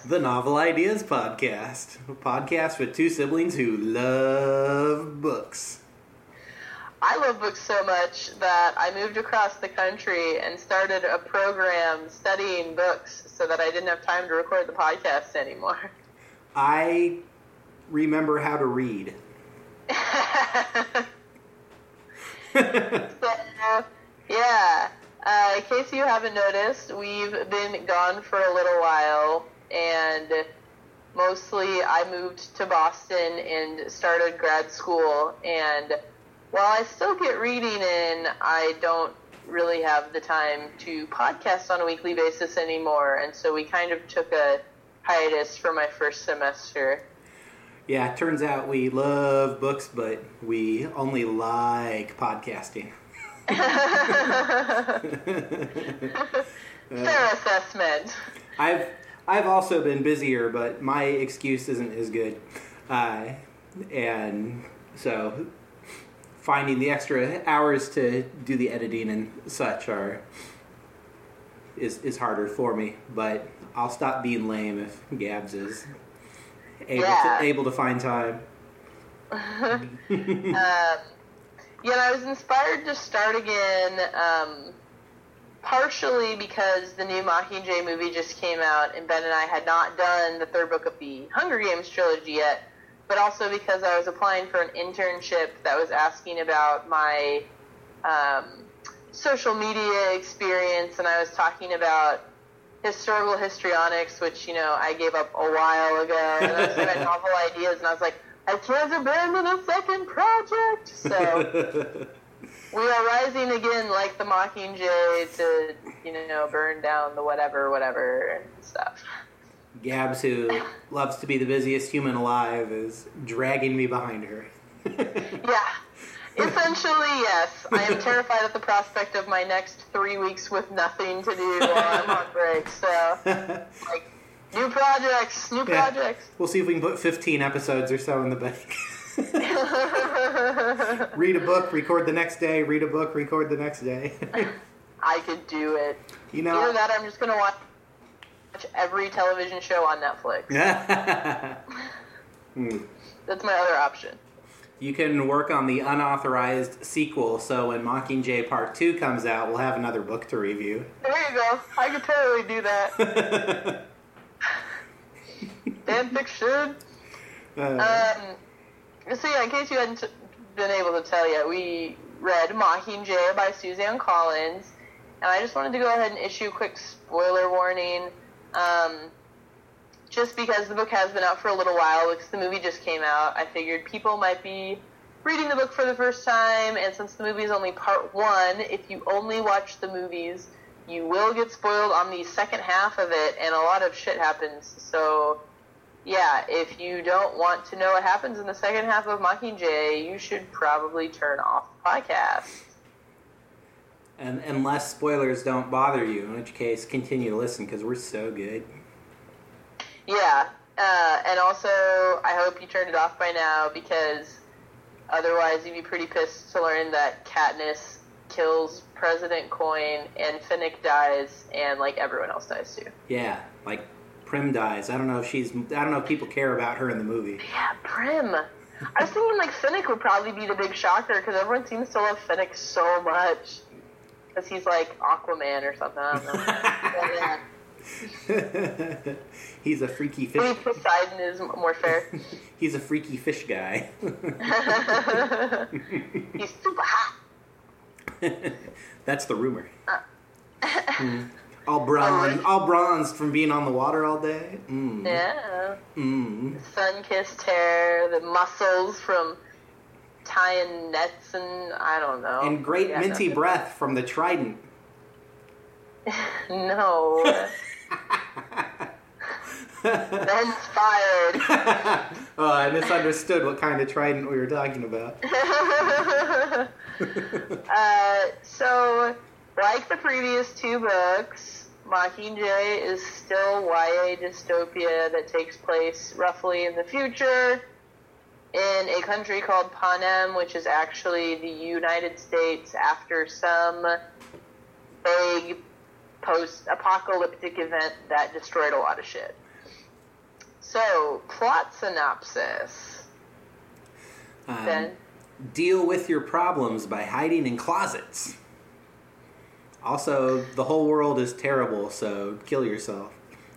The Novel Ideas Podcast. A podcast with two siblings who love books. I love books so much that I moved across the country and started a program studying books so that I didn't have time to record the podcast anymore. I remember how to read. In case you haven't noticed, we've been gone for a little while, and mostly I moved to Boston and started grad school, and while I still get reading in, I don't really have the time to podcast on a weekly basis anymore, and so we kind of took a hiatus for my first semester. Yeah, it turns out we love books, but we only like podcasting. Fair assessment. I've also been busier, but my excuse isn't as good. And so finding the extra hours to do the editing and such is harder for me. But I'll stop being lame if Gabs is able to find time. I was inspired to start again, partially because the new Mockingjay movie just came out, and Ben and I had not done the third book of the Hunger Games trilogy yet, but also because I was applying for an internship that was asking about my social media experience, and I was talking about historical histrionics, which, I gave up a while ago, and I was talking about novel ideas, and I was like, I can't abandon a second project! So we are rising again like the Mockingjay to, burn down the whatever and stuff. Gabs, who loves to be the busiest human alive, is dragging me behind her. Yeah. Essentially, yes. I am terrified at the prospect of my next 3 weeks with nothing to do while I'm on break, so, new projects. We'll see if we can put 15 episodes or so in the bank. Read a book, record the next day, read a book, record the next day. I could do it. Either that or I'm just going to watch every television show on Netflix. That's my other option. You can work on the unauthorized sequel, so when Mockingjay Part 2 comes out, we'll have another book to review. There you go. I could totally do that. Fan fiction. In case you hadn't been able to tell yet, we read Mockingjay by Suzanne Collins, and I just wanted to go ahead and issue a quick spoiler warning, just because the book has been out for a little while, because the movie just came out. I figured people might be reading the book for the first time, and since the movie is only part one, if you only watch the movies, you will get spoiled on the second half of it, and a lot of shit happens. So, yeah, if you don't want to know what happens in the second half of Mockingjay, you should probably turn off the podcast. And unless spoilers don't bother you, in which case, continue to listen, because we're so good. Yeah, and also, I hope you turned it off by now, because otherwise you'd be pretty pissed to learn that Katniss kills President Coin, and Finnick dies, and, everyone else dies too. Yeah, Prim dies. I don't know if people care about her in the movie. Yeah, Prim. I was thinking, Finnick would probably be the big shocker, because everyone seems to love Finnick so much. Because he's, Aquaman or something, I don't know. He's a freaky fish. Maybe Poseidon is more fair. He's a freaky fish guy. He's super hot. That's the rumor. All bronzed from being on the water all day. Yeah. Sun-kissed hair, the muscles from tying nets, and I don't know. And great minty breath from the trident. No. Ben's fired. Oh, I misunderstood what kind of trident we were talking about. So, like the previous two books, Mockingjay is still YA dystopia that takes place roughly in the future in a country called Panem, which is actually the United States after some big post-apocalyptic event that destroyed a lot of shit. So, plot synopsis. Ben? Deal with your problems by hiding in closets. Also, the whole world is terrible, so kill yourself.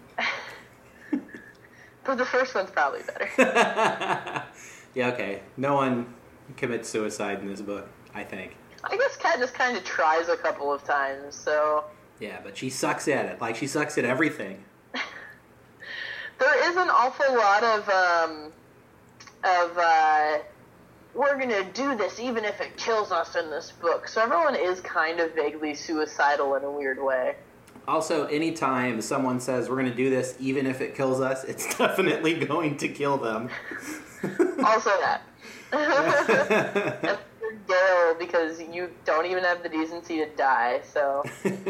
But the first one's probably better. Yeah, okay. No one commits suicide in this book, I think. I guess Katniss kind of tries a couple of times, so... Yeah, but she sucks at it. Like, she sucks at everything. There is an awful lot of we're gonna do this even if it kills us in this book. So everyone is kind of vaguely suicidal in a weird way. Also, anytime someone says we're going to do this even if it kills us, it's definitely going to kill them. Also that. And Gale, because you don't even have the decency to die, so...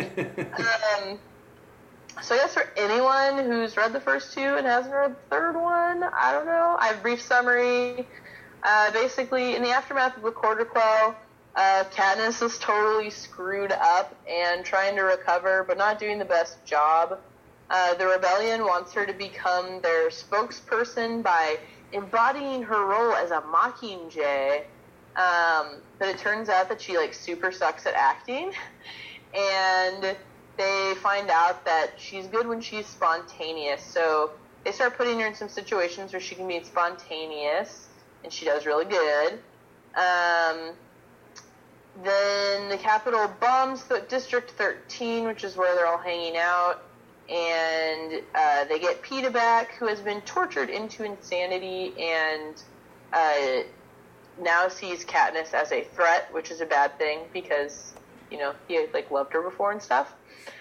So I guess for anyone who's read the first two and hasn't read the third one, I don't know. I have a brief summary. Basically, in the aftermath of the Quarter Quell, Katniss is totally screwed up and trying to recover, but not doing the best job. The rebellion wants her to become their spokesperson by embodying her role as a Mockingjay. But it turns out that she, super sucks at acting. And they find out that she's good when she's spontaneous. So they start putting her in some situations where she can be spontaneous, and she does really good. Then the Capitol bombs District 13, which is where they're all hanging out, and they get Peeta back, who has been tortured into insanity, and now sees Katniss as a threat, which is a bad thing, because, he had, loved her before and stuff.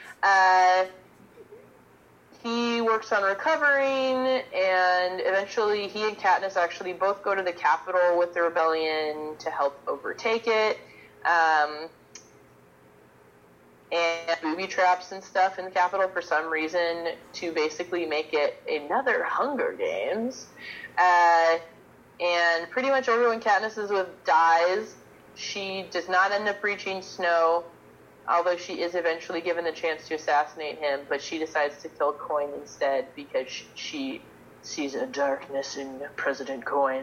He works on recovering, and eventually he and Katniss actually both go to the Capitol with the rebellion to help overtake it. And booby traps and stuff in the Capitol for some reason to basically make it another Hunger Games. And pretty much everyone Katniss is with dies. She does not end up reaching Snow, although she is eventually given the chance to assassinate him, but she decides to kill Coin instead because she sees a darkness in President Coin.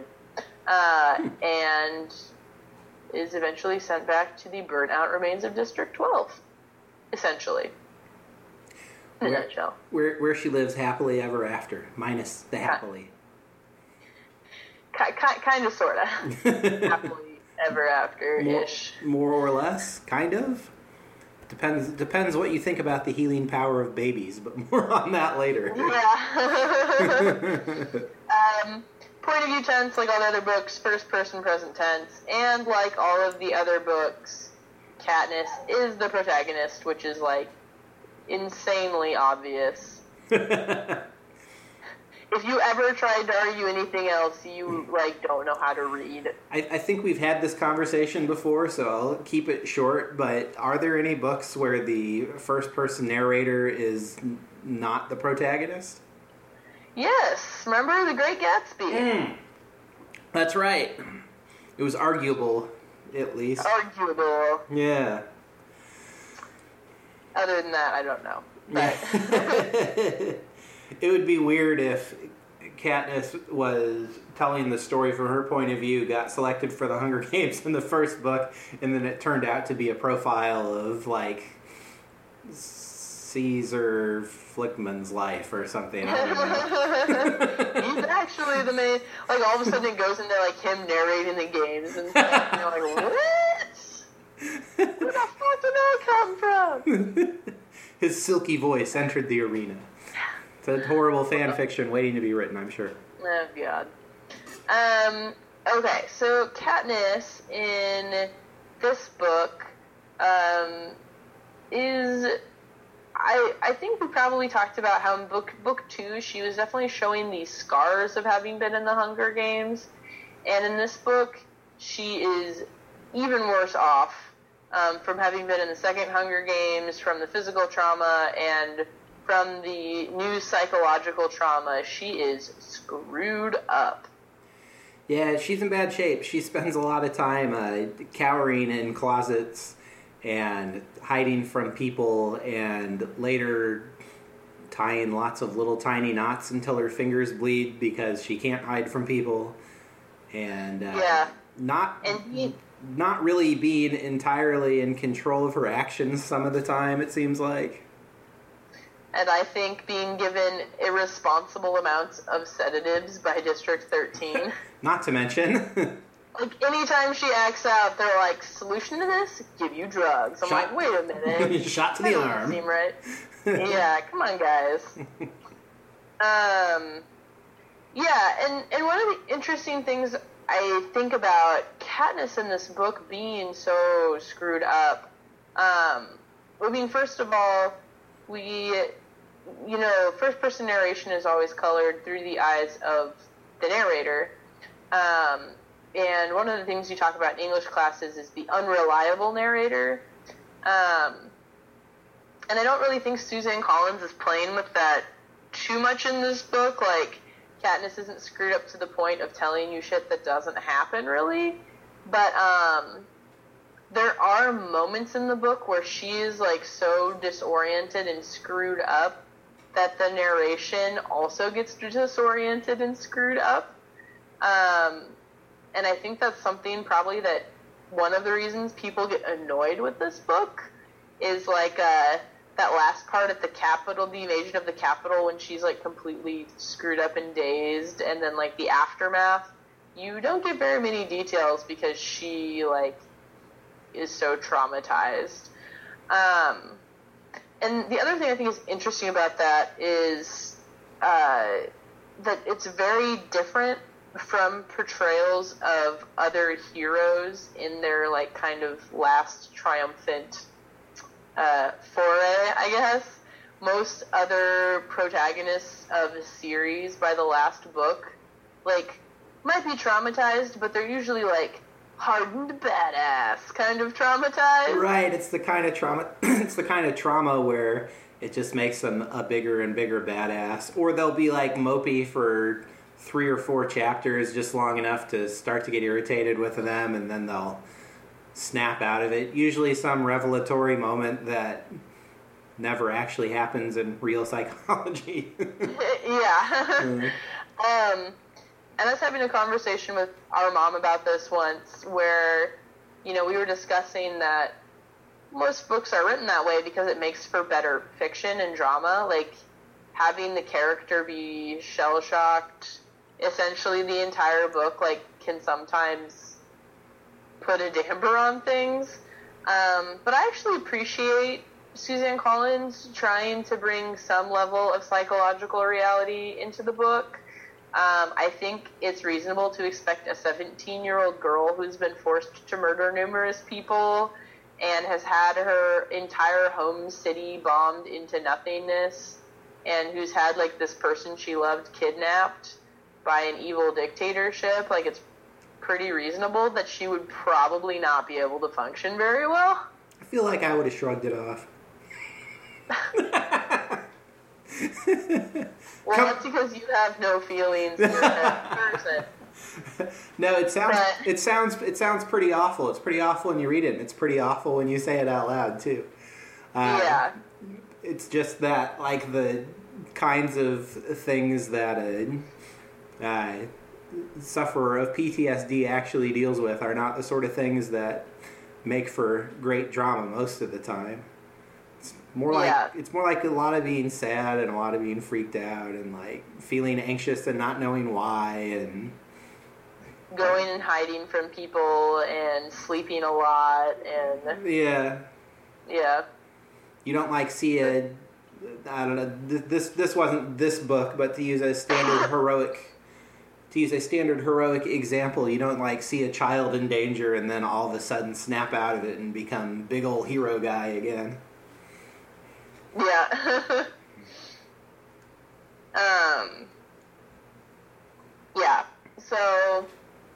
And is eventually sent back to the burnt-out remains of District 12, essentially. In a nutshell. Where she lives happily ever after, minus the happily. Kind of, sort of. Happily ever after-ish. More or less, kind of. Depends what you think about the healing power of babies, but more on that later. Yeah. Point of view tense, like all the other books, first person present tense, and like all of the other books, Katniss is the protagonist, which is insanely obvious. If you ever tried to argue anything else, you don't know how to read. I think we've had this conversation before, so I'll keep it short, but are there any books where the first person narrator is not the protagonist? Yes, remember The Great Gatsby? That's right. It was arguable, at least. Arguable. Yeah. Other than that, I don't know. But it would be weird if Katniss was telling the story from her point of view, got selected for the Hunger Games in the first book, and then it turned out to be a profile of, Caesar Flickman's life or something. I don't know. He's actually the main... all of a sudden it goes into, him narrating the games and stuff, and you're like, what? Where the fuck did that come from? His silky voice entered the arena. It's a horrible fan fiction waiting to be written, I'm sure. Oh, God. Okay, so Katniss in this book is... I think we probably talked about how in book 2 she was definitely showing the scars of having been in the Hunger Games. And in this book, she is even worse off from having been in the second Hunger Games, from the physical trauma, and from the new psychological trauma. She is screwed up. Yeah, she's in bad shape. She spends a lot of time cowering in closets and hiding from people, and later tying lots of little tiny knots until her fingers bleed because she can't hide from people, and not really being entirely in control of her actions some of the time, it seems like. And I think being given irresponsible amounts of sedatives by District 13. Not to mention... Like, anytime she acts out, they're like, solution to this? Give you drugs. I'm like, wait a minute. Shot to the arm. Doesn't seem right. Yeah, come on, guys. Yeah, and one of the interesting things I think about Katniss in this book being so screwed up, I mean, first of all, first-person narration is always colored through the eyes of the narrator. And one of the things you talk about in English classes is the unreliable narrator. And I don't really think Suzanne Collins is playing with that too much in this book. Like, Katniss isn't screwed up to the point of telling you shit that doesn't happen, really. But there are moments in the book where she is, like, so disoriented and screwed up that the narration also gets disoriented and screwed up. And I think that's something probably that one of the reasons people get annoyed with this book is, like, that last part at the Capitol, the invasion of the Capitol, when she's, like, completely screwed up and dazed, and then, like, the aftermath. You don't get very many details because she, like, is so traumatized. And the other thing I think is interesting about that is that it's very different from portrayals of other heroes in their, like, kind of last triumphant foray, I guess. Most other protagonists of a series by the last book, like, might be traumatized, but they're usually, like, hardened badass kind of traumatized. Right, it's the kind of trauma it's the kind of trauma where it just makes them a bigger and bigger badass. Or they'll be, like, mopey for 3 or 4 chapters, just long enough to start to get irritated with them, and then they'll snap out of it. Usually some revelatory moment that never actually happens in real psychology. Yeah. And I was having a conversation with our mom about this once, where, we were discussing that most books are written that way because it makes for better fiction and drama. Like, having the character be shell-shocked essentially the entire book, like, can sometimes put a damper on things. But I actually appreciate Suzanne Collins trying to bring some level of psychological reality into the book. I think it's reasonable to expect a 17-year-old girl who's been forced to murder numerous people and has had her entire home city bombed into nothingness, and who's had, like, this person she loved kidnapped by an evil dictatorship. Like, it's pretty reasonable that she would probably not be able to function very well. I feel like I would have shrugged it off. Well, that's because you have no feelings. You're a person. No, it sounds pretty awful. It's pretty awful when you read it, and it's pretty awful when you say it out loud too. Yeah. It's just that, like, the kinds of things that a sufferer of PTSD actually deals with are not the sort of things that make for great drama most of the time. It's more like a lot of being sad and a lot of being freaked out and, like, feeling anxious and not knowing why, and going and hiding from people and sleeping a lot, and yeah. You don't, like, see I don't know, this wasn't this book, but to use a standard heroic example, you don't, like, see a child in danger and then all of a sudden snap out of it and become big old hero guy again. Yeah. Yeah. So,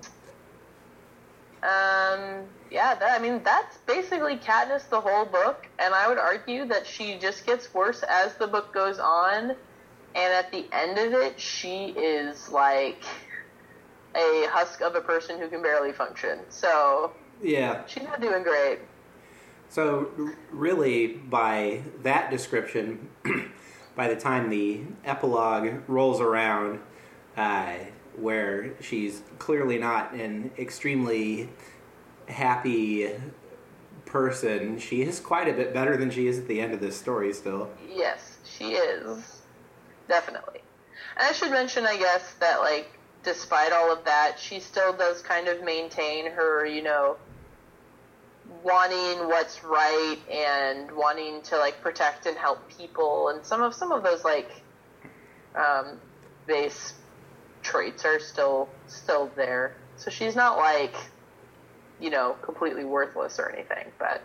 that's basically Katniss the whole book, and I would argue that she just gets worse as the book goes on, and at the end of it, she is, like, a husk of a person who can barely function. So, yeah, she's not doing great. So, really, by that description, by the time the epilogue rolls around, where she's clearly not an extremely happy person, she is quite a bit better than she is at the end of this story still. Yes, she is. Definitely. And I should mention, I guess, that, like, despite all of that, she still does kind of maintain her, you know, wanting what's right and wanting to, like, protect and help people, and some of those, like, base traits are still there. So she's not, like, you know, completely worthless or anything, but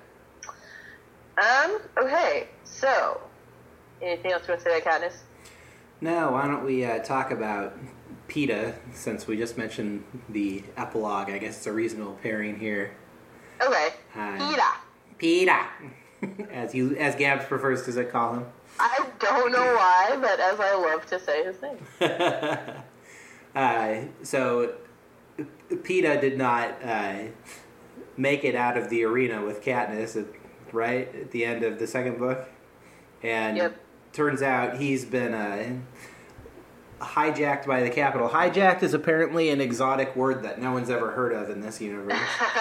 okay, so anything else you want to say about Katniss? No, why don't we talk about Peeta, since we just mentioned the epilogue. I guess it's a reasonable pairing here. Okay. Peeta. as Gabs prefers to call him. I don't know why, but as I love to say his name. So Peeta did not make it out of the arena with Katniss, right, at the end of the second book. And yep. Turns out he's been hijacked by the Capitol. Hijacked is apparently an exotic word that no one's ever heard of in this universe.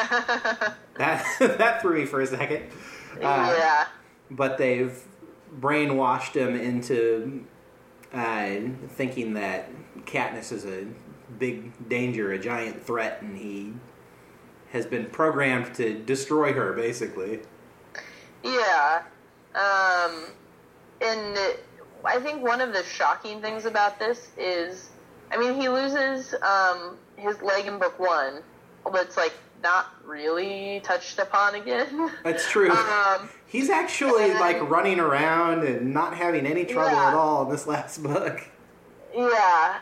That threw me for a second. Yeah. But they've brainwashed him into thinking that Katniss is a big danger, a giant threat, and he has been programmed to destroy her, basically. Yeah. And I think one of the shocking things about this is, I mean, he loses his leg in book 1, but it's, like, not really touched upon again. That's true. He's actually, like, running around and not having any trouble at all in this last book. Yeah.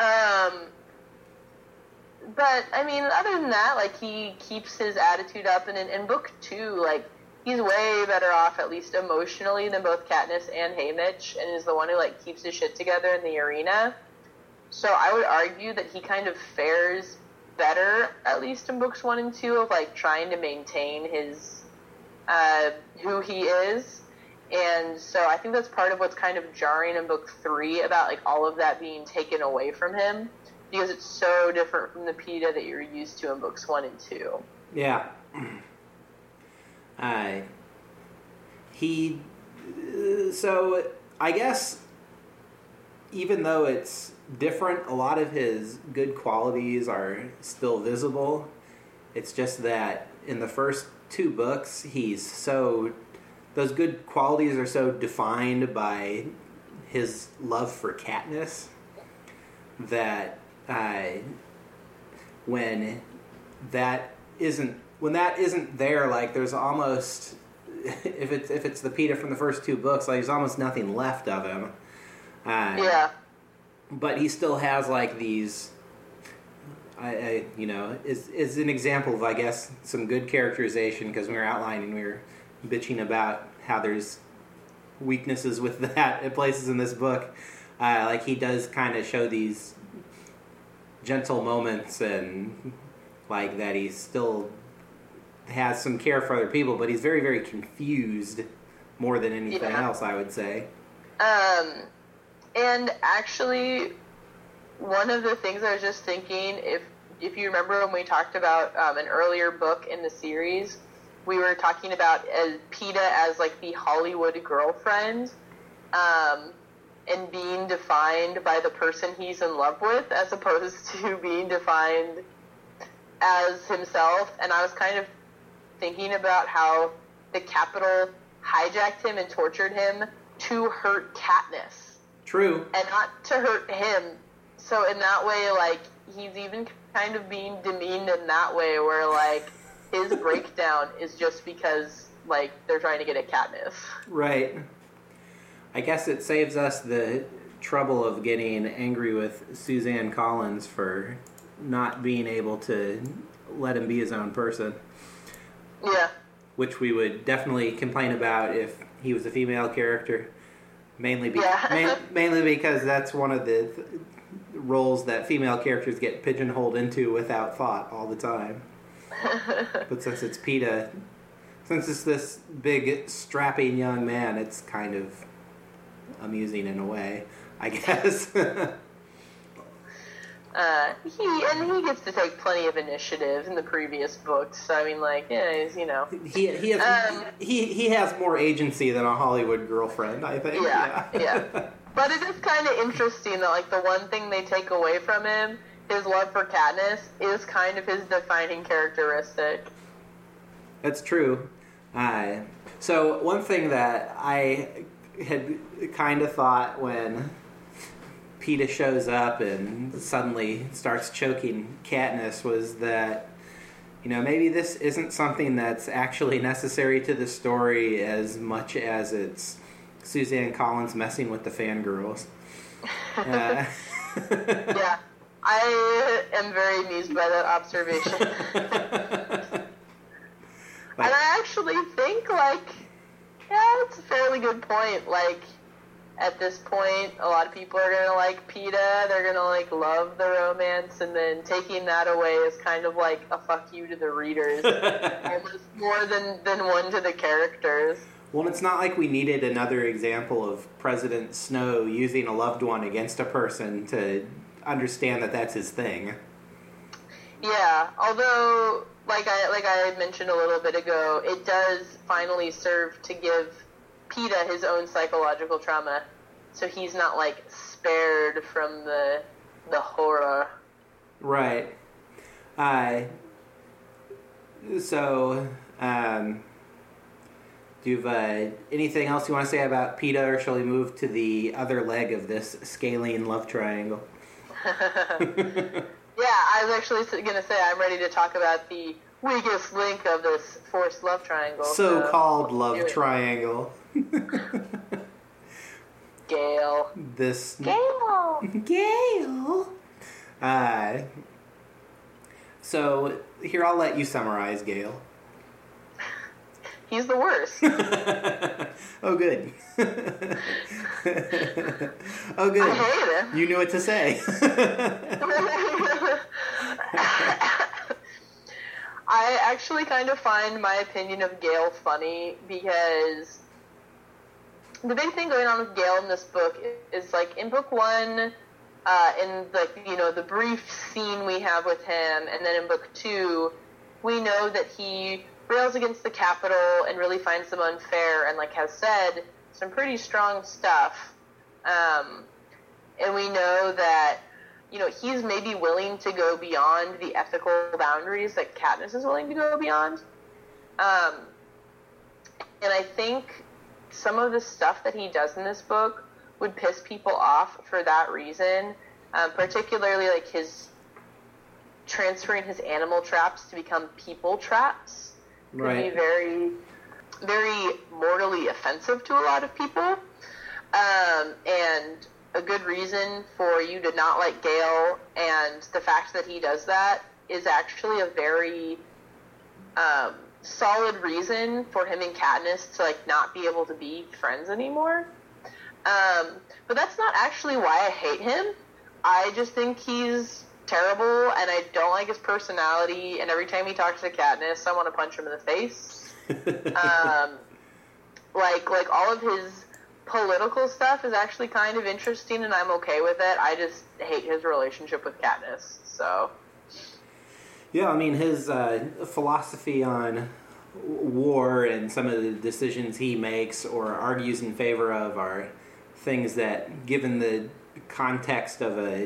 But, I mean, other than that, like, he keeps his attitude up, and in book 2, like, he's way better off, at least emotionally, than both Katniss and Haymitch, and is the one who, like, keeps his shit together in the arena. So I would argue that he kind of fares better, at least in books 1 and 2, of, like, trying to maintain his, who he is. And so I think that's part of what's kind of jarring in book 3 about, like, all of that being taken away from him, because it's so different from the Peeta that you're used to in books 1 and 2. Yeah. So I guess even though it's different, a lot of his good qualities are still visible. It's just that in the first 2 books, those good qualities are so defined by his love for Katniss that when that isn't there, like, there's almost, if it's the Peeta from the first 2 books, like, there's almost nothing left of him. Yeah. But he still has, like, these, is an example of, I guess, some good characterization, because we were bitching about how there's weaknesses with that at places in this book. Like, he does kind of show these gentle moments, and, like, that he still has some care for other people, but he's very, very confused more than anything else, I would say. And actually, one of the things I was just thinking, if you remember when we talked about an earlier book in the series, we were talking about Peeta as, like, the Hollywood girlfriend, and being defined by the person he's in love with, as opposed to being defined as himself. And I was kind of thinking about how the Capitol hijacked him and tortured him to hurt Katniss. True. And not to hurt him. So in that way, like, he's even kind of being demeaned in that way, where, like, his breakdown is just because, like, they're trying to get at Katniss. Right. I guess it saves us the trouble of getting angry with Suzanne Collins for not being able to let him be his own person. Yeah. Which we would definitely complain about if he was a female character. Mainly because that's one of the roles that female characters get pigeonholed into without thought all the time. But since it's Peeta, since it's this big, strapping young man, it's kind of amusing in a way, I guess. He gets to take plenty of initiative in the previous books. So I mean, like, yeah, he's, you know, he has more agency than a Hollywood girlfriend, I think. Yeah. But it is kind of interesting that, like, the one thing they take away from him, his love for Katniss, is kind of his defining characteristic. That's true. So one thing that I had kind of thought when Peeta shows up and suddenly starts choking Katniss was that, you know, maybe this isn't something that's actually necessary to the story as much as it's Suzanne Collins messing with the fangirls. Yeah, I am very amused by that observation. And I actually think, like, yeah, that's a fairly good point. Like, at this point, a lot of people are going to like Peeta, they're going to, like, love the romance, and then taking that away is kind of like a fuck you to the readers. Almost more than one to the characters. Well, it's not like we needed another example of President Snow using a loved one against a person to understand that that's his thing. Yeah, although, like I mentioned a little bit ago, it does finally serve to give Peeta his own psychological trauma, so he's not, like, spared from the horror. Right. So, do you have anything else you want to say about Peeta, or shall we move to the other leg of this scalene love triangle? Yeah, I was actually going to say I'm ready to talk about the weakest link of this forced love triangle. So-called love triangle. Gale. Gale. So here, I'll let you summarize Gale. He's the worst. Oh, good. Oh, good. I hate him. You knew what to say. I actually kind of find my opinion of Gale funny because the big thing going on with Gale in this book is, like, in book one, in, like, you know, the brief scene we have with him, and then in book two, we know that he rails against the Capitol and really finds them unfair and, like, has said some pretty strong stuff. And we know that, you know, he's maybe willing to go beyond the ethical boundaries that Katniss is willing to go beyond. And I think some of the stuff that he does in this book would piss people off for that reason, particularly, like, his transferring his animal traps to become people traps. Right. Could be very, very mortally offensive to a lot of people. And a good reason for you to not like Gale, and the fact that he does that is actually a very solid reason for him and Katniss to, like, not be able to be friends anymore. But that's not actually why I hate him. I just think he's terrible, and I don't like his personality, and every time he talks to Katniss, I want to punch him in the face. Like all of his political stuff is actually kind of interesting, and I'm okay with it. I just hate his relationship with Katniss, so. Yeah, I mean, his philosophy on war and some of the decisions he makes or argues in favor of are things that, given the context of a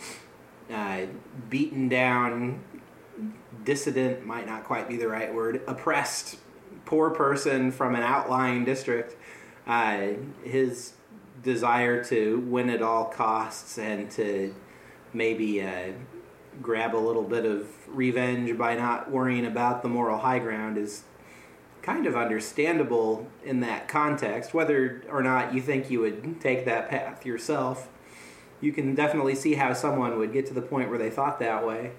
beaten down, dissident, might not quite be the right word, oppressed, poor person from an outlying district, his desire to win at all costs and to maybe grab a little bit of revenge by not worrying about the moral high ground is kind of understandable in that context. Whether or not you think you would take that path yourself, you can definitely see how someone would get to the point where they thought that way.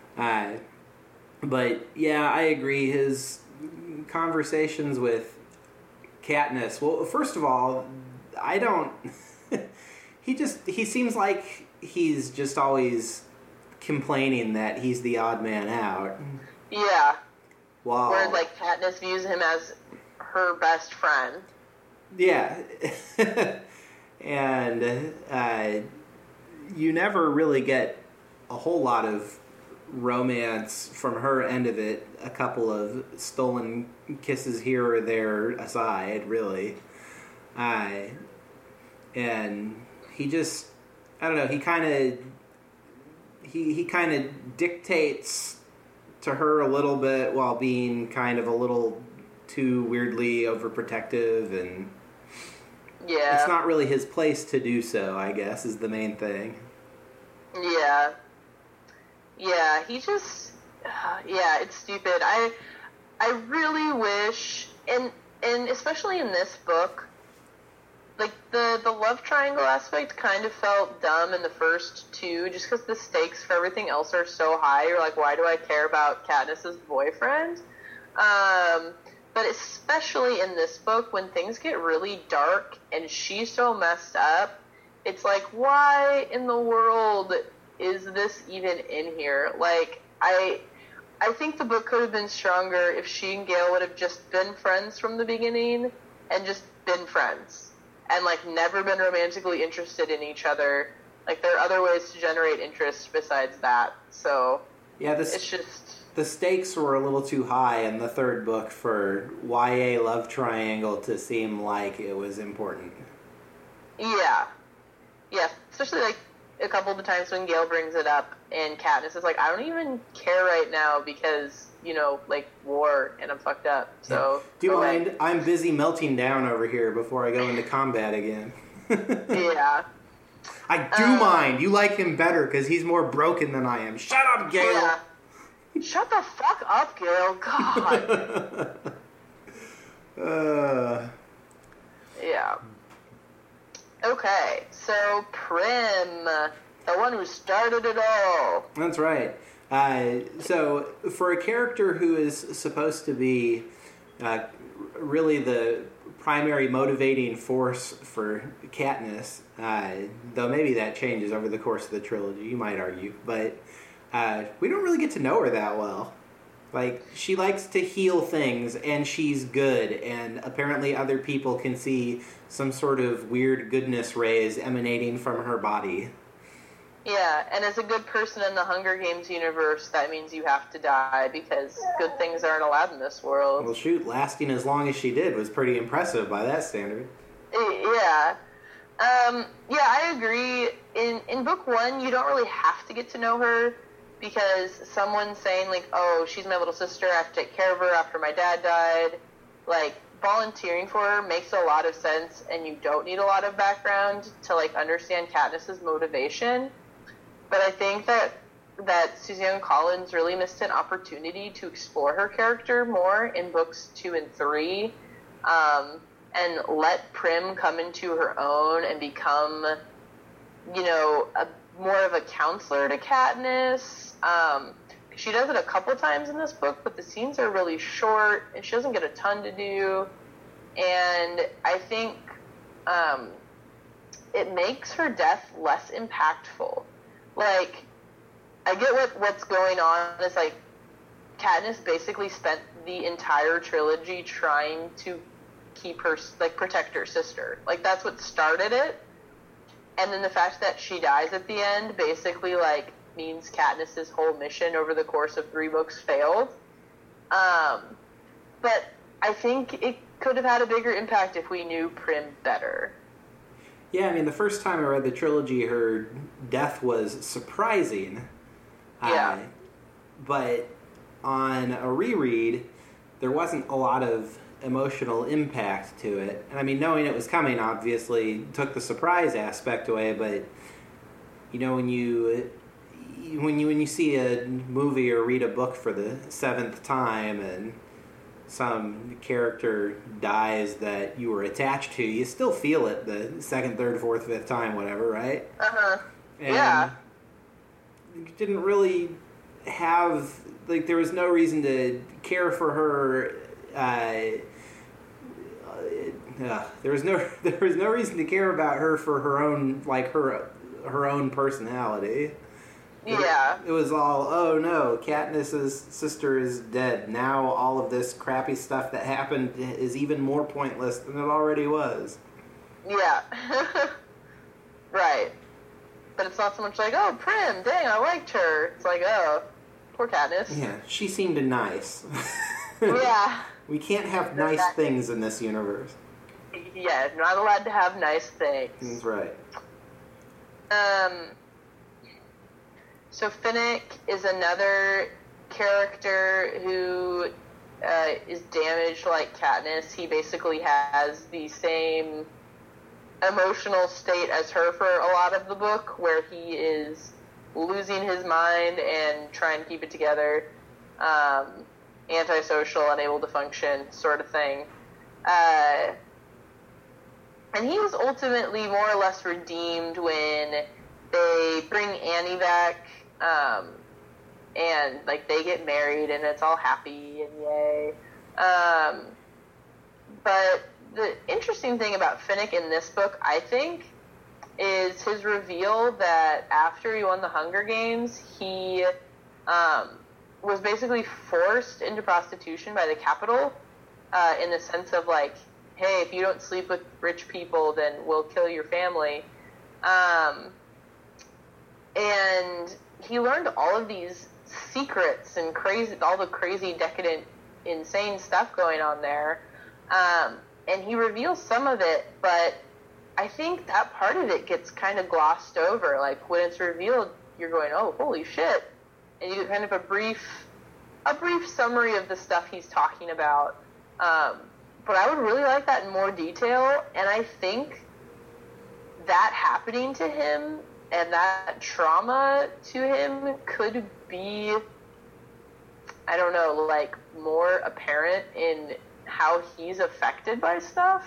But yeah, I agree. His conversations with Katniss, well, first of all, I don't... he seems like he's just always complaining that he's the odd man out. Yeah. Wow. Whereas, like, Katniss views him as her best friend. Yeah. and you never really get a whole lot of romance from her end of it. A couple of stolen kisses here or there aside, really. And he just, I don't know, he kind of dictates to her a little bit while being kind of a little too weirdly overprotective, and it's not really his place to do so, I guess, is the main thing. Yeah, he just, it's stupid. I really wish, and especially in this book, like, the love triangle aspect kind of felt dumb in the first two, just because the stakes for everything else are so high. You're like, why do I care about Katniss's boyfriend? But especially in this book, when things get really dark and she's so messed up, it's like, why in the world is this even in here? Like, I think the book could have been stronger if she and Gale would have just been friends from the beginning, and just been friends, and, like, never been romantically interested in each other. Like, there are other ways to generate interest besides that. So, it's just... The stakes were a little too high in the third book for YA love triangle to seem like it was important. Yeah, especially, like, a couple of the times when Gale brings it up, and Katniss is like, I don't even care right now because, like, war, and I'm fucked up, so... Do you mind? I'm busy melting down over here before I go into combat again. Yeah. I do mind. You like him better because he's more broken than I am. Shut up, Gale! Yeah. Shut the fuck up, Gale. God. Yeah. Okay, so Prim, the one who started it all. That's right. So for a character who is supposed to be really the primary motivating force for Katniss, though maybe that changes over the course of the trilogy, you might argue, but we don't really get to know her that well. Like, she likes to heal things, and she's good, and apparently other people can see some sort of weird goodness rays emanating from her body. Yeah, and as a good person in the Hunger Games universe, that means you have to die, because good things aren't allowed in this world. Well, shoot, lasting as long as she did was pretty impressive by that standard. Yeah. I agree. In book one, you don't really have to get to know her, because someone's saying, like, oh, she's my little sister, I have to take care of her after my dad died. Like, volunteering for her makes a lot of sense, and you don't need a lot of background to, like, understand Katniss's motivation. But I think that Suzanne Collins really missed an opportunity to explore her character more in books 2 and 3, and let Prim come into her own and become, more of a counselor to Katniss. She does it a couple times in this book, but the scenes are really short, and she doesn't get a ton to do. And I think it makes her death less impactful. Like, I get what's going on. It's like, Katniss basically spent the entire trilogy trying to keep her, like, protect her sister. Like, that's what started it. And then the fact that she dies at the end basically, like, means Katniss's whole mission over the course of 3 books failed. But I think it could have had a bigger impact if we knew Prim better. Yeah, I mean, the first time I read the trilogy, her death was surprising. Yeah. But on a reread, there wasn't a lot of emotional impact to it. And I mean, knowing it was coming obviously took the surprise aspect away, but when you see a movie or read a book for the 7th time and some character dies that you were attached to, you still feel it the 2nd, 3rd, 4th, 5th time, whatever, right? And yeah. You didn't really have, like, there was no reason to care for her. There was no reason to care about her for her own, like, her own personality. Yeah. It was all, oh no, Katniss's sister is dead. Now all of this crappy stuff that happened is even more pointless than it already was. Yeah. Right. But it's not so much like, oh, Prim, dang, I liked her. It's like, oh, poor Katniss. Yeah, she seemed nice. Yeah. We can't have nice things in this universe. Yeah, not allowed to have nice things. That's right. So Finnick is another character who is damaged like Katniss. He basically has the same emotional state as her for a lot of the book, where he is losing his mind and trying to keep it together, antisocial, unable to function, sort of thing. And he was ultimately more or less redeemed when they bring Annie back, and like they get married and it's all happy and yay. But the interesting thing about Finnick in this book, I think, is his reveal that after he won the Hunger Games, he was basically forced into prostitution by the Capitol, in the sense of like, hey, if you don't sleep with rich people, then we'll kill your family. And he learned all of these secrets and all the crazy, decadent, insane stuff going on there. And he reveals some of it, but I think that part of it gets kind of glossed over. Like, when it's revealed, you're going, oh, holy shit. And you get kind of a brief summary of the stuff he's talking about. But I would really like that in more detail, and I think that happening to him and that trauma to him could be, I don't know, like, more apparent in how he's affected by stuff.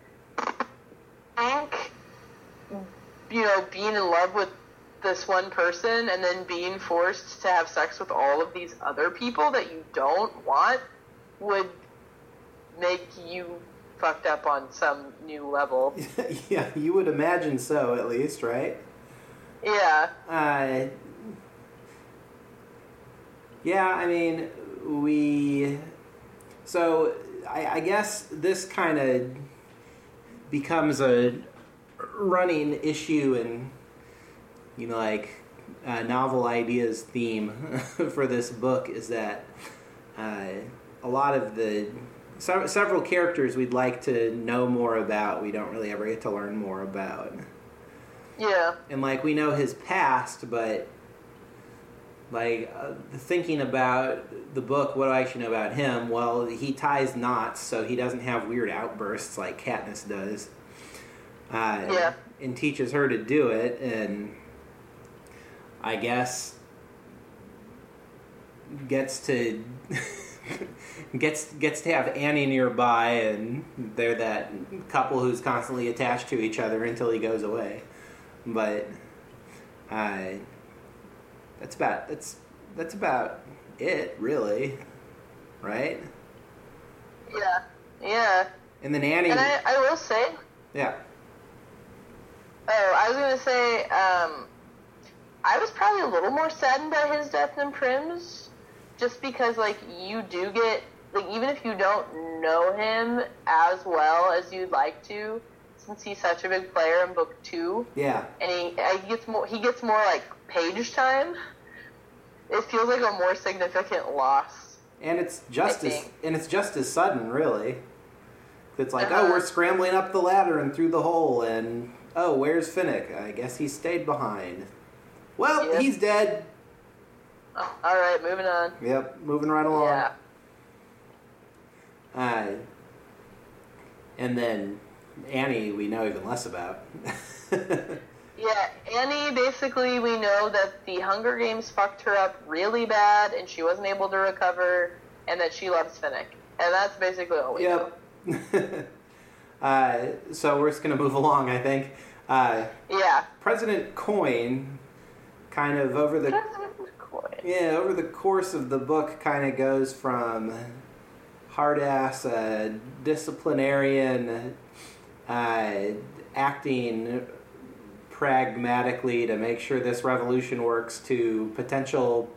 I think, being in love with this one person and then being forced to have sex with all of these other people that you don't want would make you fucked up on some new level. Yeah, you would imagine so, at least, right? Yeah. Yeah, I mean, so I guess this kind of becomes a running issue in, Novel Ideas theme for this book, is that a lot of the several characters we'd like to know more about, we don't really ever get to learn more about. Yeah. And, we know his past, but, thinking about the book, what do I actually know about him? Well, he ties knots, so he doesn't have weird outbursts like Katniss does. Yeah. And teaches her to do it, and I guess gets to have Annie nearby, and they're that couple who's constantly attached to each other until he goes away. But that's about it, really, right? Yeah. Yeah. And then Annie. And I will say. Yeah. Oh, I was gonna say, I was probably a little more saddened by his death than Prim's, just because, you do get, even if you don't know him as well as you'd like to, since he's such a big player in book 2. Yeah. And he gets more page time. It feels like a more significant loss. And it's just as sudden, really. It's like, oh, we're scrambling up the ladder and through the hole, and oh, where's Finnick? I guess he stayed behind. Well, Yep. He's dead. Oh, all right, moving on. Yep, moving right along. Yeah. And then Annie, we know even less about. Yeah, Annie, basically, we know that the Hunger Games fucked her up really bad, and she wasn't able to recover, and that she loves Finnick. And that's basically all we know. So we're just going to move along, I think. Yeah. President Coin, kind of over the course of the book, kind of goes from hard-ass disciplinarian acting pragmatically to make sure this revolution works to potential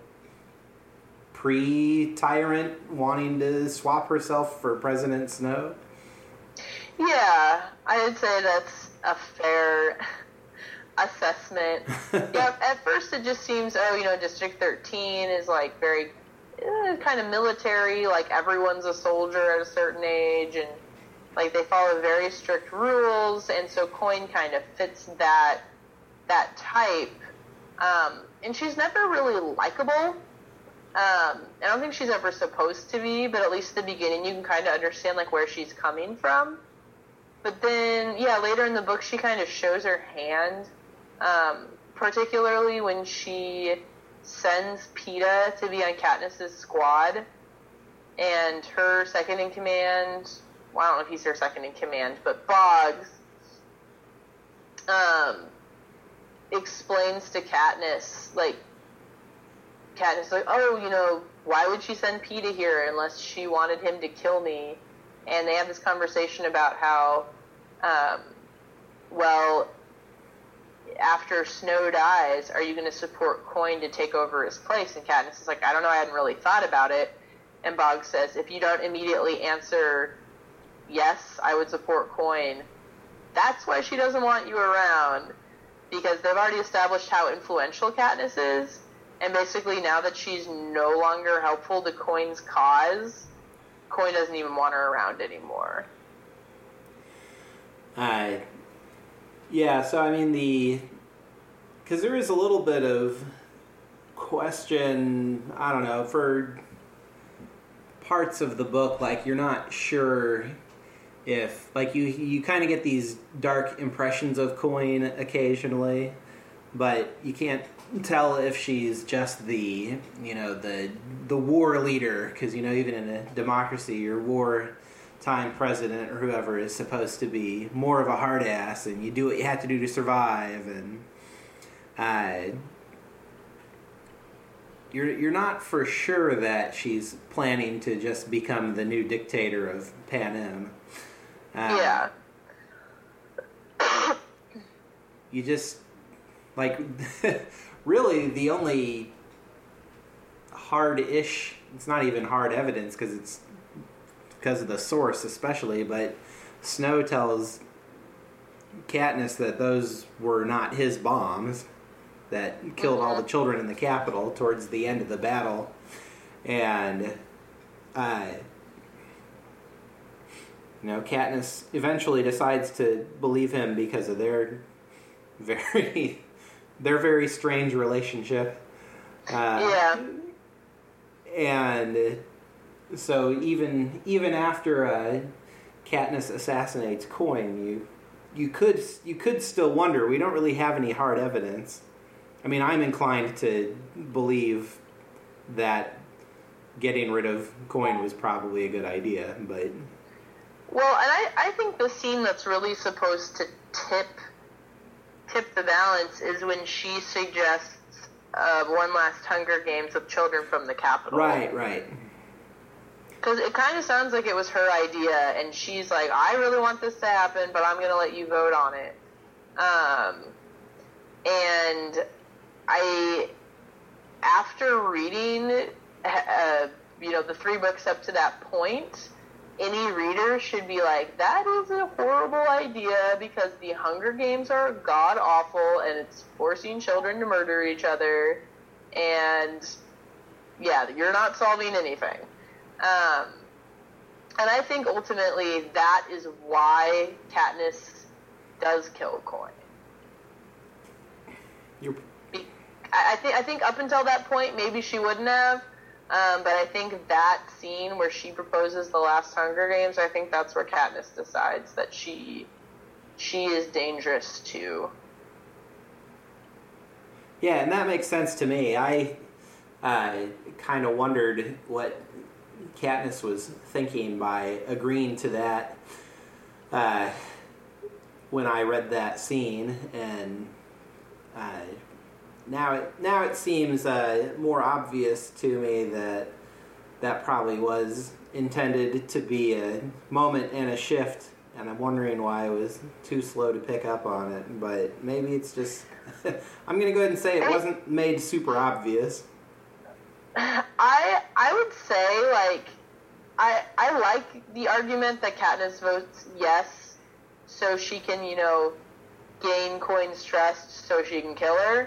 pre-tyrant wanting to swap herself for President Snow. Yeah, I would say that's a assessment. Yeah, at first it just seems, District 13 is like very kind of military, like everyone's a soldier at a certain age, and like they follow very strict rules, and so Coin kind of fits that type. And she's never really likable. I don't think she's ever supposed to be, but at least at the beginning you can kind of understand like where she's coming from. But then, later in the book she kind of shows her hand, particularly when she sends Peeta to be on Katniss's squad, and her second in command, well, I don't know if he's her second in command, but Boggs explains to Katniss, like, why would she send Peeta here unless she wanted him to kill me? And they have this conversation about how, after Snow dies, are you going to support Coin to take over his place? And Katniss is like, I don't know, I hadn't really thought about it. And Boggs says, if you don't immediately answer, yes, I would support Coin, that's why she doesn't want you around, because they've already established how influential Katniss is, and basically now that she's no longer helpful to Coin's cause, Coin doesn't even want her around anymore. Yeah, so I mean because there is a little bit of question, I don't know, for parts of the book, like you're not sure if, like you kind of get these dark impressions of Coin occasionally, but you can't tell if she's just the war leader, because even in a democracy, your wartime president or whoever is supposed to be more of a hard ass, and you do what you have to do to survive, and you're not for sure that she's planning to just become the new dictator of Panem. Yeah. You just, like, really the only hard-ish, it's not even hard evidence because it's because of the source especially, but Snow tells Katniss that those were not his bombs that killed all the children in the Capitol towards the end of the battle. And Katniss eventually decides to believe him because of their very strange relationship. And so even after Katniss assassinates Coin, you could still wonder. We don't really have any hard evidence. I mean, I'm inclined to believe that getting rid of Coin was probably a good idea, but... Well, and I think the scene that's really supposed to tip the balance is when she suggests one last Hunger Games of children from the Capitol. Right. Because it kind of sounds like it was her idea, and she's like, I really want this to happen, but I'm going to let you vote on it. And after reading, the 3 books up to that point, any reader should be like, that is a horrible idea because the Hunger Games are god-awful and it's forcing children to murder each other, and you're not solving anything. And I think ultimately that is why Katniss does kill Coin. I think up until that point maybe she wouldn't have, but I think that scene where she proposes the last Hunger Games, I think that's where Katniss decides that she is dangerous too. Yeah, and that makes sense to me. I kind of wondered what Katniss was thinking by agreeing to that when I read that scene, and now it seems more obvious to me that probably was intended to be a moment and a shift, and I'm wondering why I was too slow to pick up on it, but maybe it's just I'm going to go ahead and say it wasn't made super obvious. I would say, like, I like the argument that Katniss votes yes so she can, gain Coin's trust so she can kill her.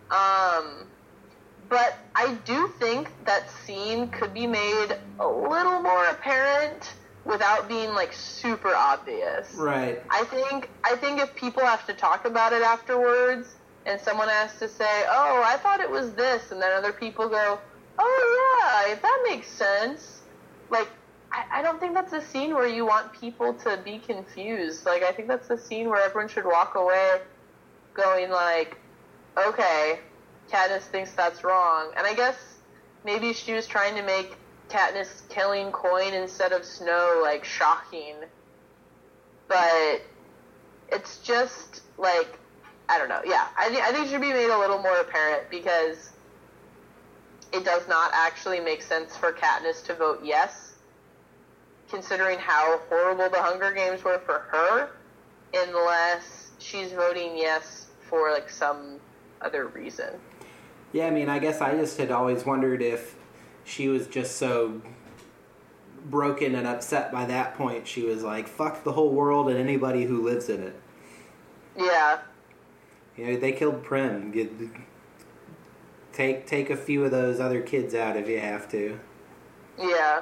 But I do think that scene could be made a little more apparent without being like super obvious. Right. I think if people have to talk about it afterwards and someone has to say, "Oh, I thought it was this," and then other people go, "Oh yeah, that makes sense." Like, I don't think that's a scene where you want people to be confused. Like, I think that's a scene where everyone should walk away going like, "Okay, Katniss thinks that's wrong." And I guess maybe she was trying to make Katniss killing Coin instead of Snow, like, shocking. But it's just, like, I don't know. Yeah, I think it should be made a little more apparent because it does not actually make sense for Katniss to vote yes, considering how horrible the Hunger Games were for her, unless she's voting yes for, like, some other reason. Yeah, I mean, I guess I just had always wondered if she was just so broken and upset by that point, she was like, fuck the whole world and anybody who lives in it. Yeah. You know, they killed Prim. Take a few of those other kids out if you have to. Yeah.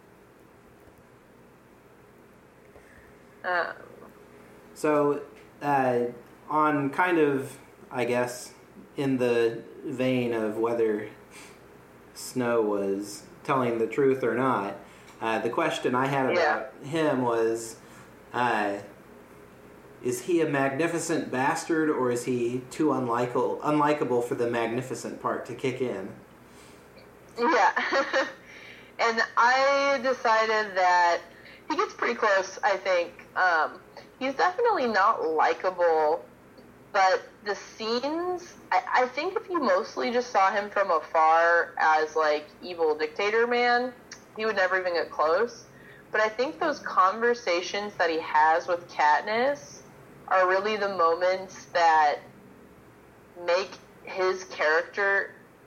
So, on kind of, I guess, in the vein of whether Snow was telling the truth or not, the question I had about him was, is he a magnificent bastard or is he too unlikable for the magnificent part to kick in? Yeah. And I decided that he gets pretty close, I think. He's definitely not likable, but the scenes, I think if you mostly just saw him from afar as, like, evil dictator man, he would never even get close. But I think those conversations that he has with Katniss are really the moments that make his character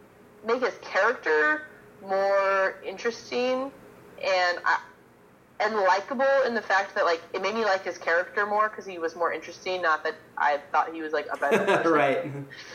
more interesting and likable, in the fact that, like, it made me like his character more because he was more interesting, not that I thought he was, like, a better person. Right.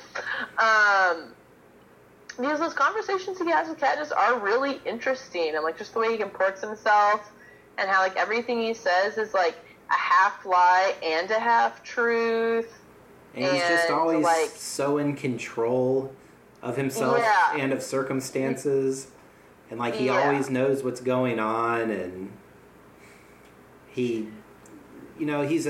Because those conversations he has with Katniss are really interesting, and, like, just the way he comports himself, and how, like, everything he says is, like, a half lie and a half truth. And he's just always, like, so in control of himself and of circumstances. And, like, he always knows what's going on, and he, you know, he's